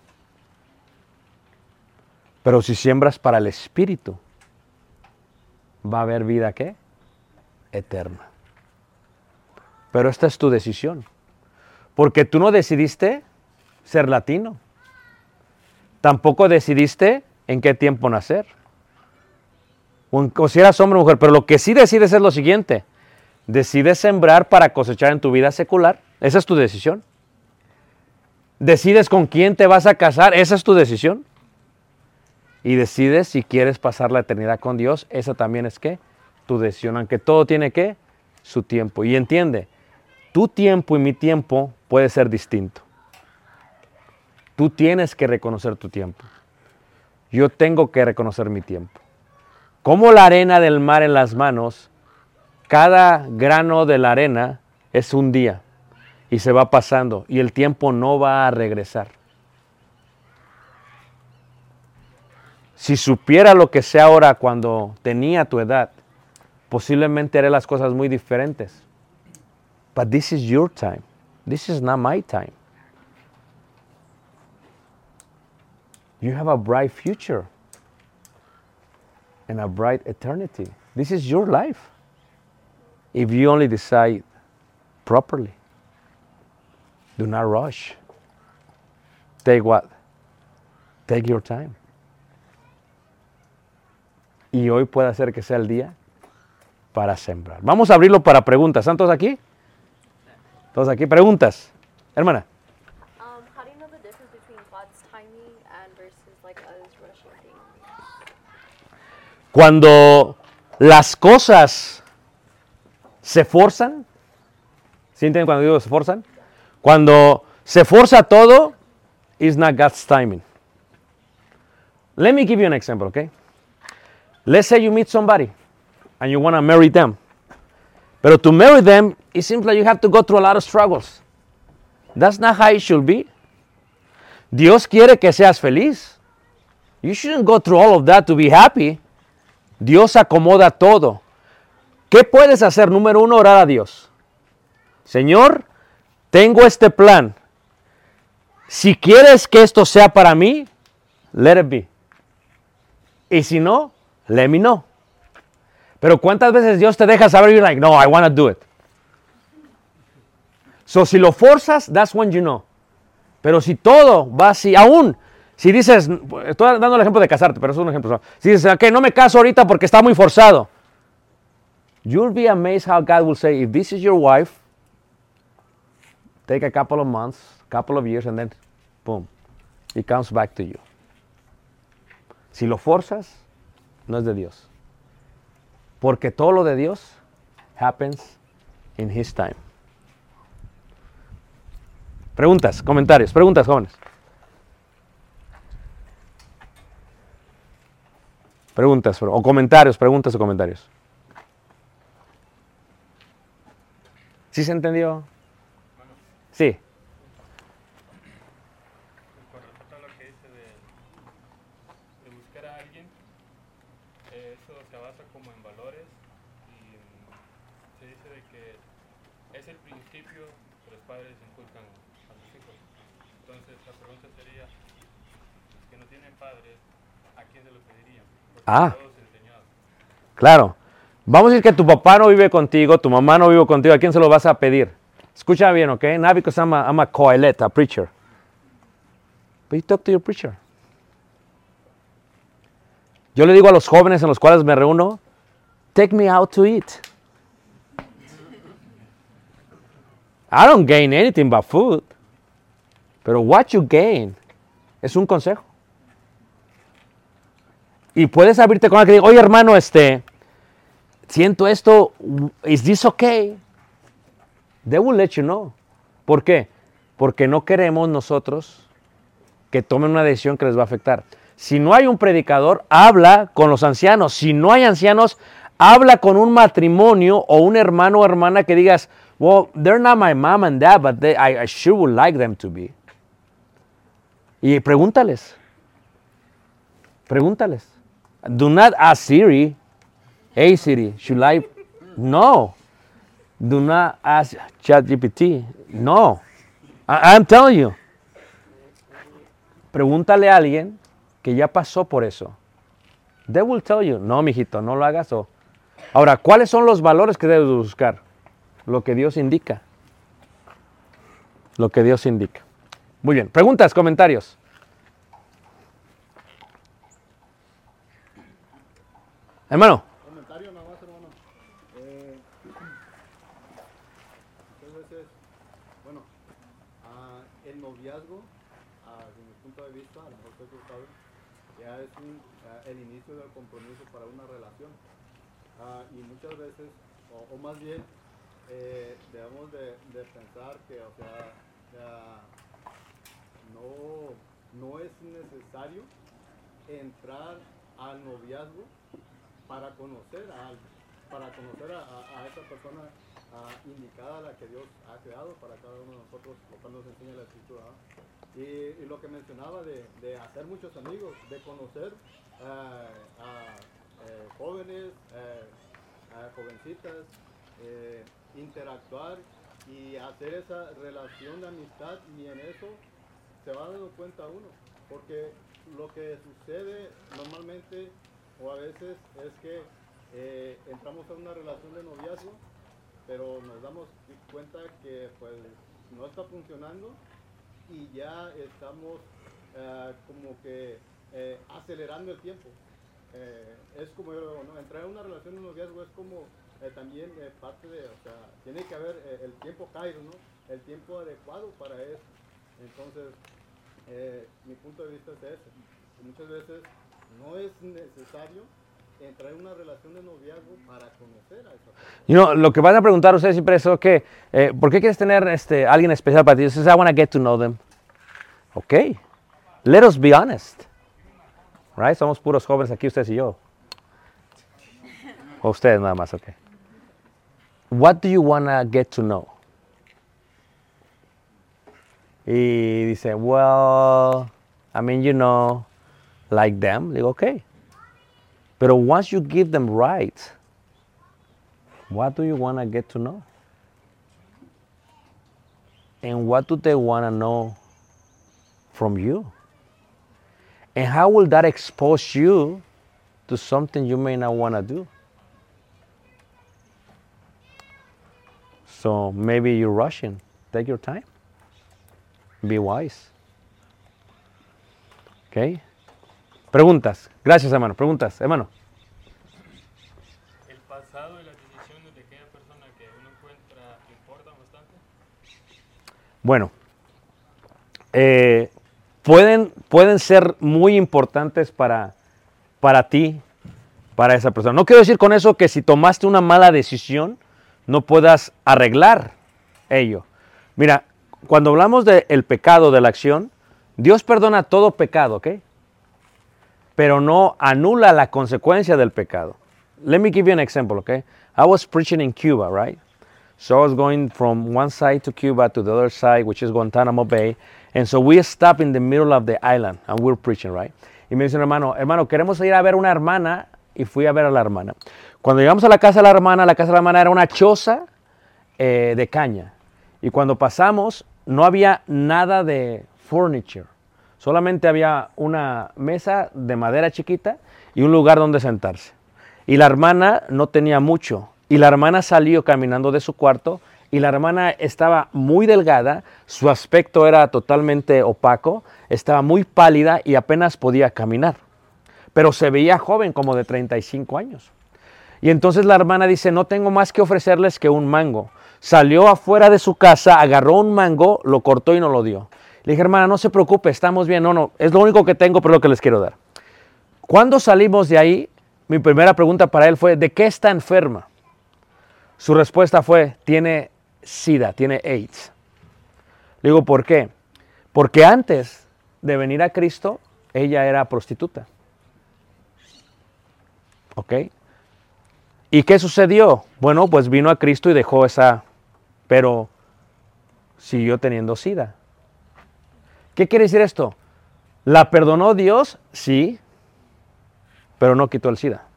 S3: Pero si siembras para el espíritu, va a haber vida, ¿qué? Eterna. Pero esta es tu decisión. Porque tú no decidiste ser latino. Tampoco decidiste en qué tiempo nacer. O si eras hombre o mujer. Pero lo que sí decides es lo siguiente. Decides sembrar para cosechar en tu vida secular. Esa es tu decisión. Decides con quién te vas a casar. Esa es tu decisión. Y decides si quieres pasar la eternidad con Dios. Esa también es ¿qué? Tu decisión. Aunque todo tiene ¿qué? Su tiempo. Y entiende, tu tiempo y mi tiempo puede ser distinto. Tú tienes que reconocer tu tiempo. Yo tengo que reconocer mi tiempo. Como la arena del mar en las manos, cada grano de la arena es un día y se va pasando y el tiempo no va a regresar. Si supiera lo que sé ahora cuando tenía tu edad, posiblemente haré las cosas muy diferentes. But this is your time. This is not my time. You have a bright future and a bright eternity. This is your life. If you only decide properly. Do not rush. Take what? Take your time. Y hoy puede ser que sea el día para sembrar. Vamos a abrirlo para preguntas. ¿Están todos aquí? ¿Todos aquí? Preguntas. Hermana.
S4: How do you know the difference between God's timing and versus like us rushing things?
S3: Cuando las cosas se forzan, ¿sí entienden cuando digo se forzan? Cuando se forza todo, it's not God's timing. Let me give you an example, okay? Let's say you meet somebody and you want to marry them. But to marry them, it seems like you have to go through a lot of struggles. That's not how it should be. Dios quiere que seas feliz. You shouldn't go through all of that to be happy. Dios acomoda todo. ¿Qué puedes hacer? Número uno, orar a Dios. Señor, tengo este plan. Si quieres que esto sea para mí, let it be. Y si no, let me know. Pero ¿cuántas veces Dios te deja saber? You're like, no, I want to do it. So si lo forzas, that's when you know. Pero si todo va así, aún si dices, estoy dando el ejemplo de casarte, pero eso es un ejemplo. Si dices, ok, no me caso ahorita porque está muy forzado. You'll be amazed how God will say, if this is your wife, take a couple of months, couple of years, and then, boom, it comes back to you. Si lo forzas, no es de Dios. Porque todo lo de Dios happens in His time. Preguntas, comentarios, preguntas, jóvenes. Preguntas o comentarios, preguntas o comentarios. ¿Sí se entendió? Sí.
S5: Con respecto a lo que dice de buscar a alguien, eso se basa como en valores y se dice de que es el principio que los padres inculcan a sus hijos. Entonces la pregunta sería, los que no tienen padres, ¿a quién se lo pedirían? Porque todos enseñados.
S3: Claro. Vamos a decir que tu papá no vive contigo, tu mamá no vive contigo, ¿a quién se lo vas a pedir? Escucha bien, ¿ok? Not because I'm a coelet, a preacher. But you talk to your preacher. Yo le digo a los jóvenes en los cuales me reúno, take me out to eat. I don't gain anything but food. Pero what you gain es un consejo. Y puedes abrirte con alguien que diga, oye hermano, siento esto, is this okay? They will let you know. ¿Por qué? Porque no queremos nosotros que tomen una decisión que les va a afectar. Si no hay un predicador, habla con los ancianos. Si no hay ancianos, habla con un matrimonio o un hermano o hermana que digas, well, they're not my mom and dad, but I sure would like them to be. Y pregúntales. Pregúntales. Do not ask Siri, hey Siri, should I? No. Do not ask ChatGPT. No. I'm telling you. Pregúntale a alguien que ya pasó por eso. They will tell you, no, mijito, no lo hagas. Ahora, ¿cuáles son los valores que debes buscar? Lo que Dios indica. Lo que Dios indica. Muy bien. Preguntas, comentarios. Hermano.
S6: Comentario nada más, hermano. Muchas veces, bueno, el noviazgo, desde mi punto de vista, a lo mejor ustedes lo saben, ya es el inicio del compromiso para una relación. Y muchas veces, o más bien, debemos de pensar que, o sea, no es necesario entrar al noviazgo para conocer a alguien, para conocer a esa persona indicada, la que Dios ha creado para cada uno de nosotros, lo cual nos enseña la Escritura. Y lo que mencionaba de hacer muchos amigos, de conocer a jóvenes, a jovencitas, interactuar y hacer esa relación de amistad, y en eso se va dando cuenta uno, porque lo que sucede normalmente o a veces es que entramos a una relación de noviazgo, pero nos damos cuenta que pues no está funcionando y ya estamos como que acelerando el tiempo. Es como ¿no? Entrar en una relación de noviazgo es como también parte de, o sea, tiene que haber el tiempo kairos, ¿no? El tiempo adecuado para eso. Entonces, mi punto de vista es ese. Muchas veces no es necesario entrar en una relación de noviazgo para conocer a esa persona.
S3: Lo que van a preguntar ustedes siempre es, okay, ¿por qué quieres tener alguien especial para ti? Dices, I want to get to know them. Okay, let us be honest. Right? Somos puros jóvenes aquí, ustedes y yo. O ustedes nada más, okay. What do you want to get to know? Y dice, well, I mean, like them. Le digo, okay. But once you give them right, what do you want to get to know? And what do they want to know from you? And how will that expose you to something you may not want to do? So maybe you're rushing. Take your time. Be wise. ¿Ok? Preguntas. Gracias, hermano. Preguntas, hermano.
S5: El pasado y las decisiones de aquella persona que uno encuentra importan bastante.
S3: Bueno, pueden ser muy importantes para ti, para esa persona. No quiero decir con eso que si tomaste una mala decisión, no puedas arreglar ello. Mira, cuando hablamos del pecado, de la acción, Dios perdona todo pecado, ¿ok? Pero no anula la consecuencia del pecado. Let me give you an example, okay? I was preaching in Cuba, right? So I was going from one side to Cuba to the other side, which is Guantanamo Bay. And so we stopped in the middle of the island and we were preaching, right? Y me dice un hermano, queremos ir a ver una hermana. Y fui a ver a la hermana. Cuando llegamos a la casa de la hermana era una choza de caña. Y cuando pasamos, no había nada de furniture. Solamente había una mesa de madera chiquita y un lugar donde sentarse. Y la hermana no tenía mucho. Y la hermana salió caminando de su cuarto y la hermana estaba muy delgada, su aspecto era totalmente opaco, estaba muy pálida y apenas podía caminar. Pero se veía joven, como de 35 años. Y entonces la hermana dice, no tengo más que ofrecerles que un mango. Salió afuera de su casa, agarró un mango, lo cortó y nos lo dio. Le dije, hermana, no se preocupe, estamos bien. No, es lo único que tengo, pero lo que les quiero dar. Cuando salimos de ahí, mi primera pregunta para él fue, ¿de qué está enferma? Su respuesta fue, tiene SIDA, tiene AIDS. Le digo, ¿por qué? Porque antes de venir a Cristo, ella era prostituta. ¿Ok? ¿Y qué sucedió? Bueno, pues vino a Cristo y dejó esa, pero siguió teniendo SIDA. ¿Qué quiere decir esto? ¿La perdonó Dios? Sí, pero no quitó el SIDA.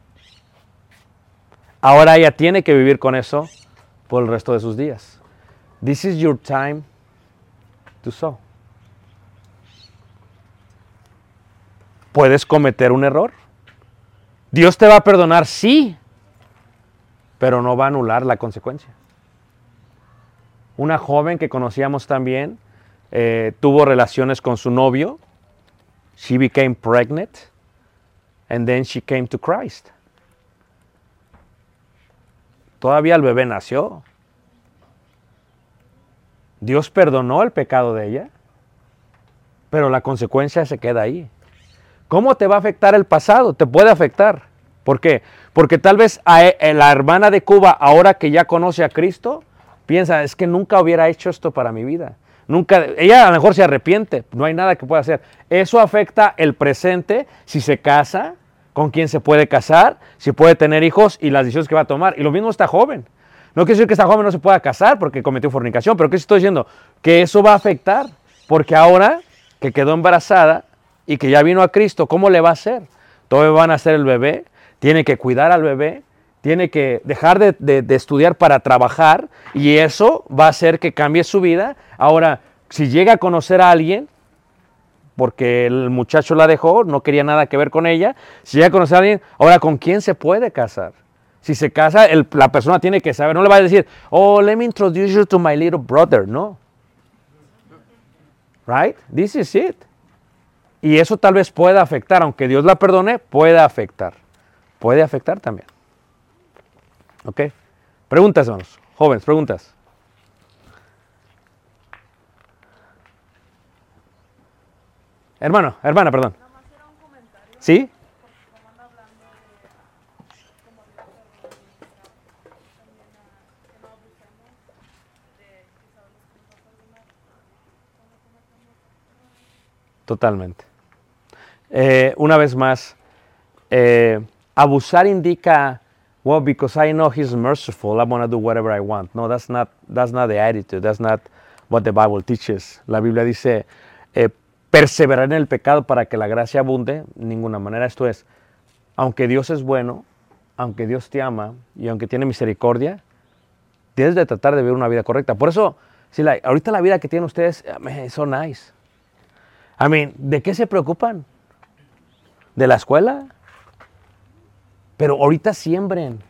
S3: Ahora ella tiene que vivir con eso por el resto de sus días. This is your time to sow. ¿Puedes cometer un error? Dios te va a perdonar, sí, pero no va a anular la consecuencia. Una joven que conocíamos también tuvo relaciones con su novio. She became pregnant and then she came to Christ. Todavía el bebé nació. Dios perdonó el pecado de ella, pero la consecuencia se queda ahí. ¿Cómo te va a afectar el pasado? Te puede afectar. ¿Por qué? Porque tal vez la hermana de Cuba, ahora que ya conoce a Cristo, piensa, es que nunca hubiera hecho esto para mi vida. Nunca, ella a lo mejor se arrepiente, no hay nada que pueda hacer. Eso afecta el presente, si se casa, con quién se puede casar, si puede tener hijos y las decisiones que va a tomar. Y lo mismo está joven. No quiere decir que esta joven no se pueda casar porque cometió fornicación, pero ¿qué estoy diciendo? Que eso va a afectar, porque ahora que quedó embarazada y que ya vino a Cristo, ¿cómo le va a hacer? Todavía van a hacer el bebé, tiene que cuidar al bebé, tiene que dejar de estudiar para trabajar y eso va a hacer que cambie su vida. Ahora, si llega a conocer a alguien, porque el muchacho la dejó, no quería nada que ver con ella, si llega a conocer a alguien, ahora ¿con quién se puede casar? Si se casa, la persona tiene que saber, no le va a decir, oh, let me introduce you to my little brother, no. Right? This is it. Y eso tal vez pueda afectar, aunque Dios la perdone, puede afectar. Puede afectar también. ¿Ok? Preguntas, hermanos. Jóvenes, preguntas. Hermana, perdón. ¿Sí? Totalmente. Una vez más, abusar indica, well, because I know He's merciful, I'm going to do whatever I want. No, that's not the attitude. That's not what the Bible teaches. La Biblia dice, perseverar en el pecado para que la gracia abunde. De ninguna manera. Esto es, aunque Dios es bueno, aunque Dios te ama y aunque tiene misericordia, tienes de tratar de vivir una vida correcta. Por eso, ahorita la vida que tienen ustedes es so nice. I mean, ¿de qué se preocupan? ¿De la escuela? Pero ahorita siembren.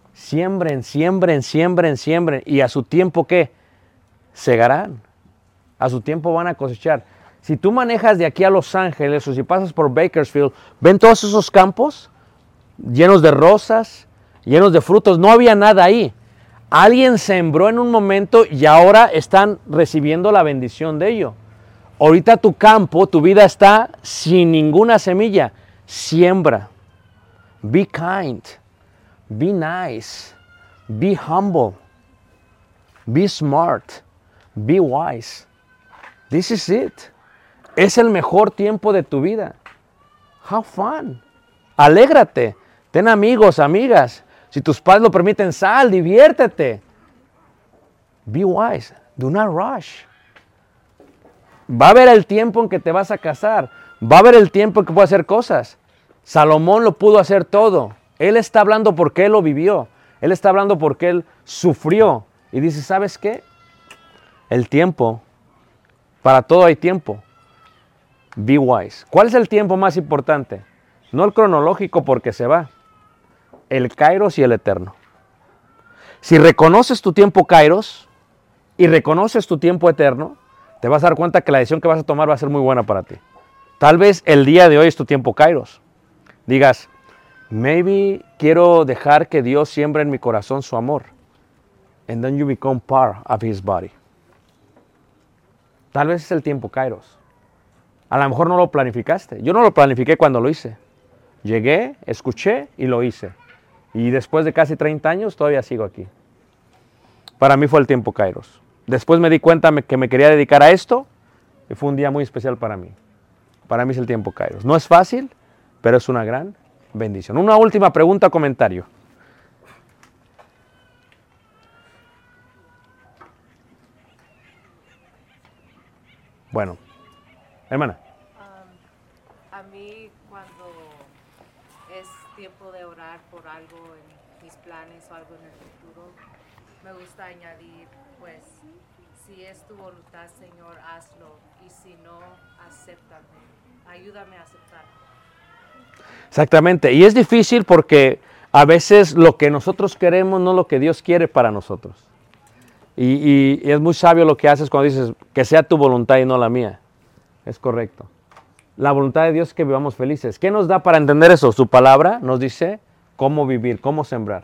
S3: Y a su tiempo, ¿qué? Segarán. A su tiempo van a cosechar. Si tú manejas de aquí a Los Ángeles o si pasas por Bakersfield, ¿ven todos esos campos llenos de rosas, llenos de frutos? No había nada ahí. Alguien sembró en un momento y ahora están recibiendo la bendición de ello. Ahorita tu campo, tu vida está sin ninguna semilla. Siembra. Be kind. Be nice. Be humble. Be smart. Be wise. This is it. Es el mejor tiempo de tu vida. Have fun. Alégrate. Ten amigos, amigas. Si tus padres lo permiten, sal, diviértete. Be wise. Do not rush. Va a haber el tiempo en que te vas a casar. Va a haber el tiempo en que puedes hacer cosas. Salomón lo pudo hacer todo. Él está hablando porque él lo vivió. Él está hablando porque él sufrió. Y dice, ¿sabes qué? El tiempo. Para todo hay tiempo. Be wise. ¿Cuál es el tiempo más importante? No el cronológico porque se va. El kairos y el eterno. Si reconoces tu tiempo kairos y reconoces tu tiempo eterno, te vas a dar cuenta que la decisión que vas a tomar va a ser muy buena para ti. Tal vez el día de hoy es tu tiempo kairos. Digas, maybe quiero dejar que Dios siembre en mi corazón su amor. And then you become part of his body. Tal vez es el tiempo kairos. A lo mejor no lo planificaste. Yo no lo planifiqué cuando lo hice. Llegué, escuché y lo hice. Y después de casi 30 años todavía sigo aquí. Para mí fue el tiempo kairos. Después me di cuenta que me quería dedicar a esto y fue un día muy especial para mí. Para mí es el tiempo kairos. No es fácil, pero es una gran bendición. Una última pregunta o comentario. Bueno, hermana.
S7: A mí cuando es tiempo de orar por algo en mis planes o algo en el futuro, me gusta añadir, pues, si es tu voluntad, Señor, hazlo, y si no, acéptame, ayúdame a aceptar.
S3: Exactamente, y es difícil porque a veces lo que nosotros queremos no es lo que Dios quiere para nosotros. Y es muy sabio lo que haces cuando dices que sea tu voluntad y no la mía. Es correcto. La voluntad de Dios es que vivamos felices. ¿Qué nos da para entender eso? Su palabra nos dice cómo vivir, cómo sembrar.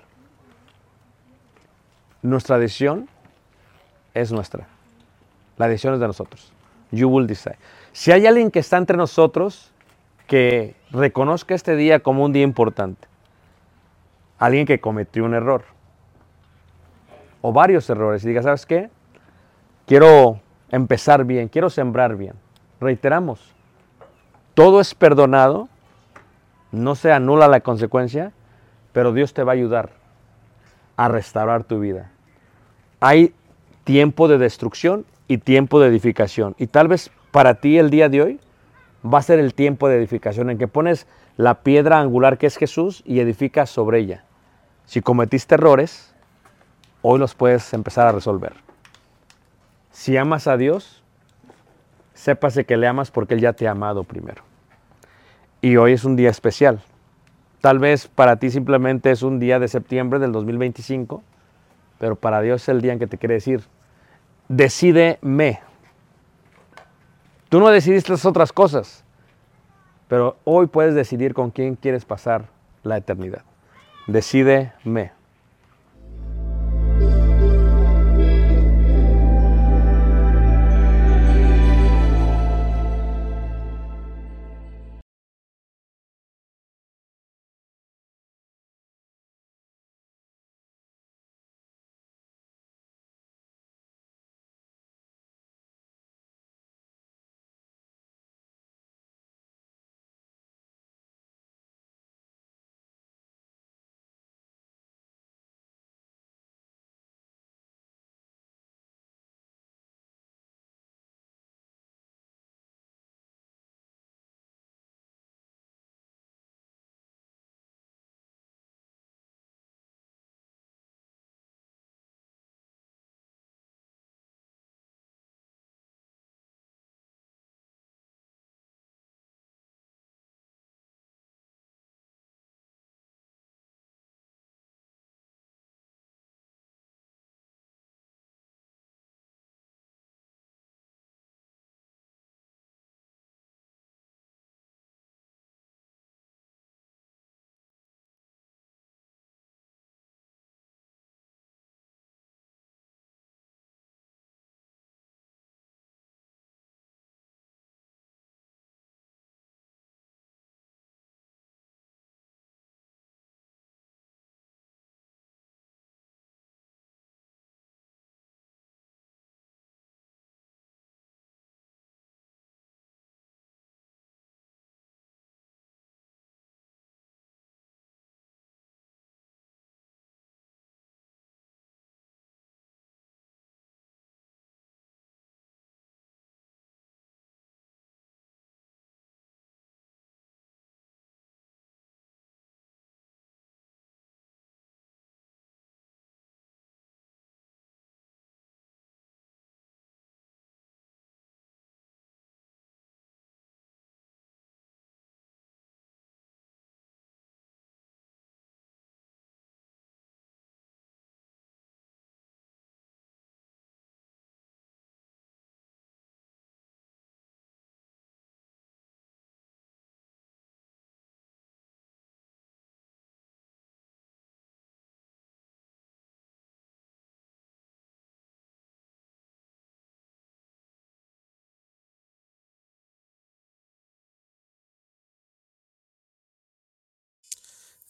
S3: Nuestra decisión es nuestra. La decisión es de nosotros. You will decide. Si hay alguien que está entre nosotros que reconozca este día como un día importante, alguien que cometió un error o varios errores y diga, ¿sabes qué? Quiero empezar bien, quiero sembrar bien. Reiteramos, todo es perdonado, no se anula la consecuencia, pero Dios te va a ayudar a restaurar tu vida. Hay tiempo de destrucción y tiempo de edificación. Y tal vez para ti el día de hoy va a ser el tiempo de edificación en que pones la piedra angular que es Jesús y edificas sobre ella. Si cometiste errores, hoy los puedes empezar a resolver. Si amas a Dios, sépase que le amas porque Él ya te ha amado primero. Y hoy es un día especial. Tal vez para ti simplemente es un día de septiembre del 2025, pero para Dios es el día en que te quiere decir, decídeme. Tú no decidiste las otras cosas, pero hoy puedes decidir con quién quieres pasar la eternidad. Decídeme.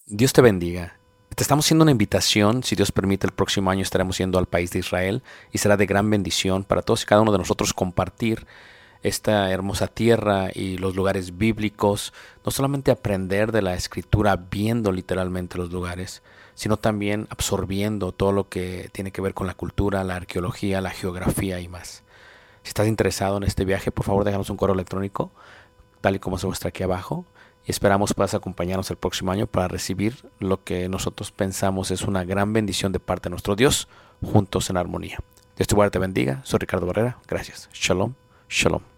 S2: Dios te bendiga. Te estamos haciendo una invitación, si Dios permite, el próximo año estaremos yendo al país de Israel y será de gran bendición para todos y cada uno de nosotros compartir esta hermosa tierra y los lugares bíblicos, no solamente aprender de la Escritura viendo literalmente los lugares, sino también absorbiendo todo lo que tiene que ver con la cultura, la arqueología, la geografía y más. Si estás interesado en este viaje, por favor déjanos un correo electrónico, tal y como se muestra aquí abajo, y esperamos puedas acompañarnos el próximo año para recibir lo que nosotros pensamos es una gran bendición de parte de nuestro Dios, juntos en armonía. Dios te guarde, te bendiga. Soy Ricardo Barrera. Gracias. Shalom. Shalom.